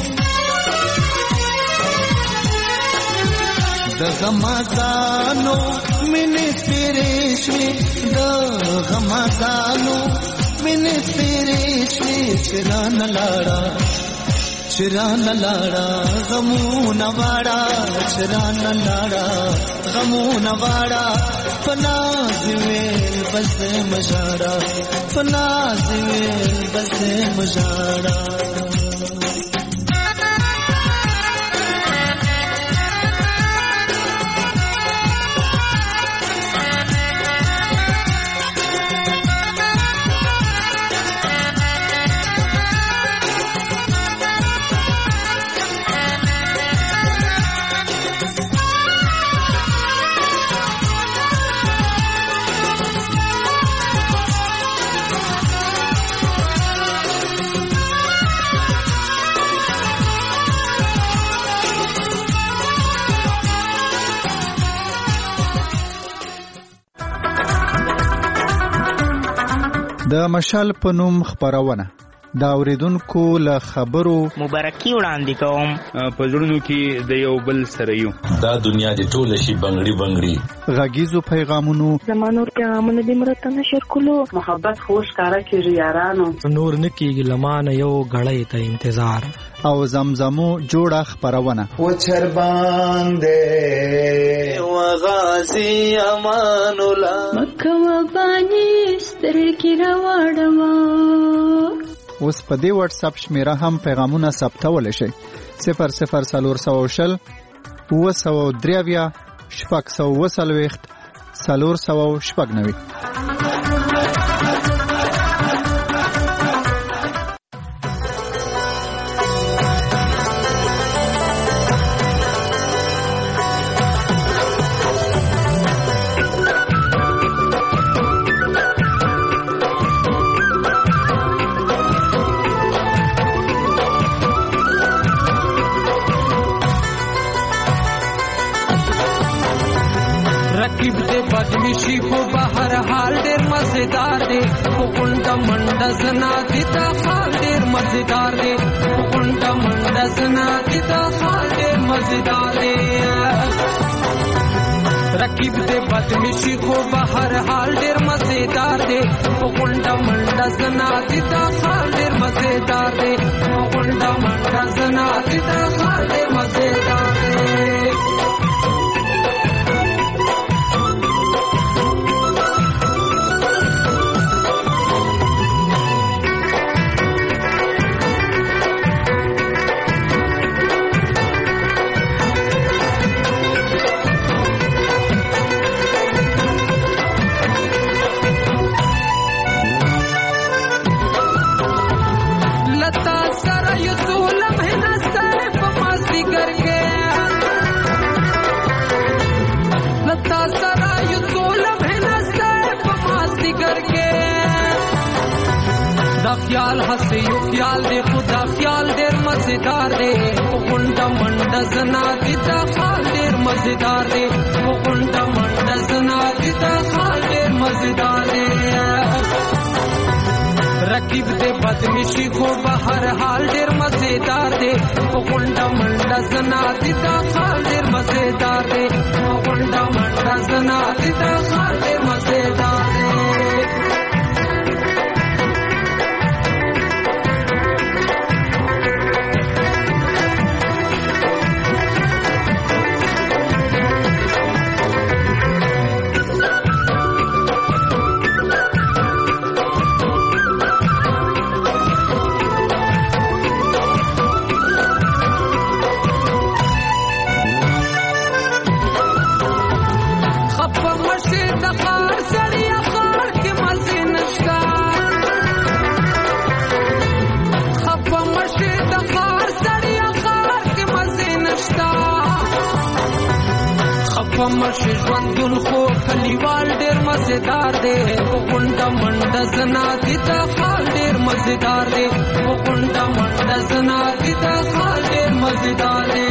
दगमगानो मिने परेश में दगमगानो मिने परेश में चिरा न लाड़ा गमू नवाड़ा चिरा न लाड़ा गमू नवाड़ा पनाज वेल बस मजाड़ा पनाज वेल बस मजाड़ा. د مشال په نوم خبرونه دا اوریدونکو له خبرو مبارکي وړاندې کوم په زړونو کې د یو بل سره یو دا دنیا د ټوله شي بنگړي بنگړي غږیزو پیغامونو زمانو پیغامونه د مرته نشر کولو محبت خوش کارا کیږي یارانو نور نکیږي لمانه یو غړې ته انتظار او زمزمو جوړه خبرونه و چر باندې و غازی امان الله مکه و باندې سترګې راوړم اوس په دې واتس اپ شمیره هم پیغامونه ثبتول شي 0040 903 490. رقیب دے بدمشی کو بہر حال دیر مزیدار دے کونڈا منڈا زنا دیتا حال دیر مزیدار دے کونڈا منڈا زنا دیتا حال دیر مزیدار دے رقیب دے بدمشی کو بہر حال دیر مزیدار دے کونڈا منڈا زنا دیتا حال دیر مزیدار دے کونڈا منڈا زنا دیتا حال دیر مزیدار دے خیال ہنسے یو خیال دے خدا خیال دیر مزیدار دے کنڈا منڈا زنا دیتا خال دیر مزیدار دے کنڈا منڈا زنا دیتا خال دیر مزیدار دے رقیب دے بدمشی کو بہر حال دیر مزیدار دے کنڈا منڈا زنا دیتا خال دیر مزیدار دے کنڈا منڈا زنا دیتا خال دیر مزیدار دے مرشد ژوندون خو کلیوال ډیر مزیدار دی غونډه منډه زنا دیتا خال ډیر مزیدار دی غونډه منډه زنا دیتا خال ډیر مزیدار دی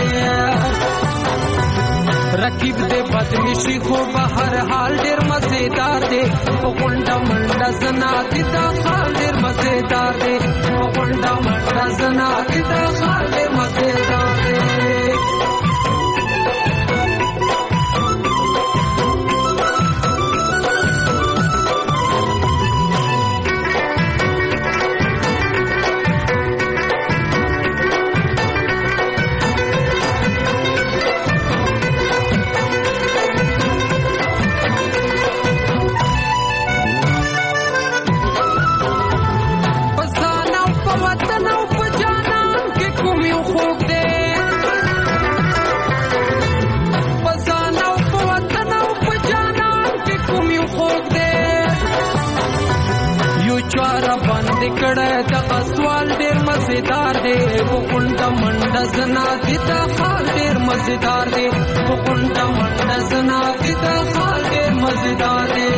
رقیب دے بدمشی خو بہر حال ډیر مزیدار دی غونډه منډه زنا دیتا خال ډیر مزیدار دی غونډه منډه زنا دیتا خال ډیر مزیدار دی کړه دا سوال ډیر مزیدار دی غونډه منډه زنا دیتا خال ډیر مزیدار دی غونډه منډه زنا دیتا خال ډیر مزیدار دی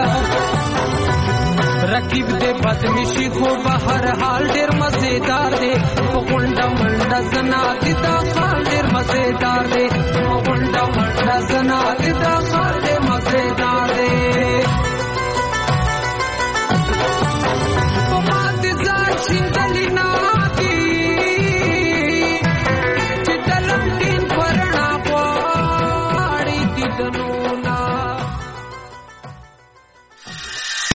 رقیب دے بدمشی خو بہر حال ډیر مزیدار دی غونډه منډه زنا دیتا خال ډیر مزیدار دی غونډه منډه زنا دیتا خال ډیر مزیدار دی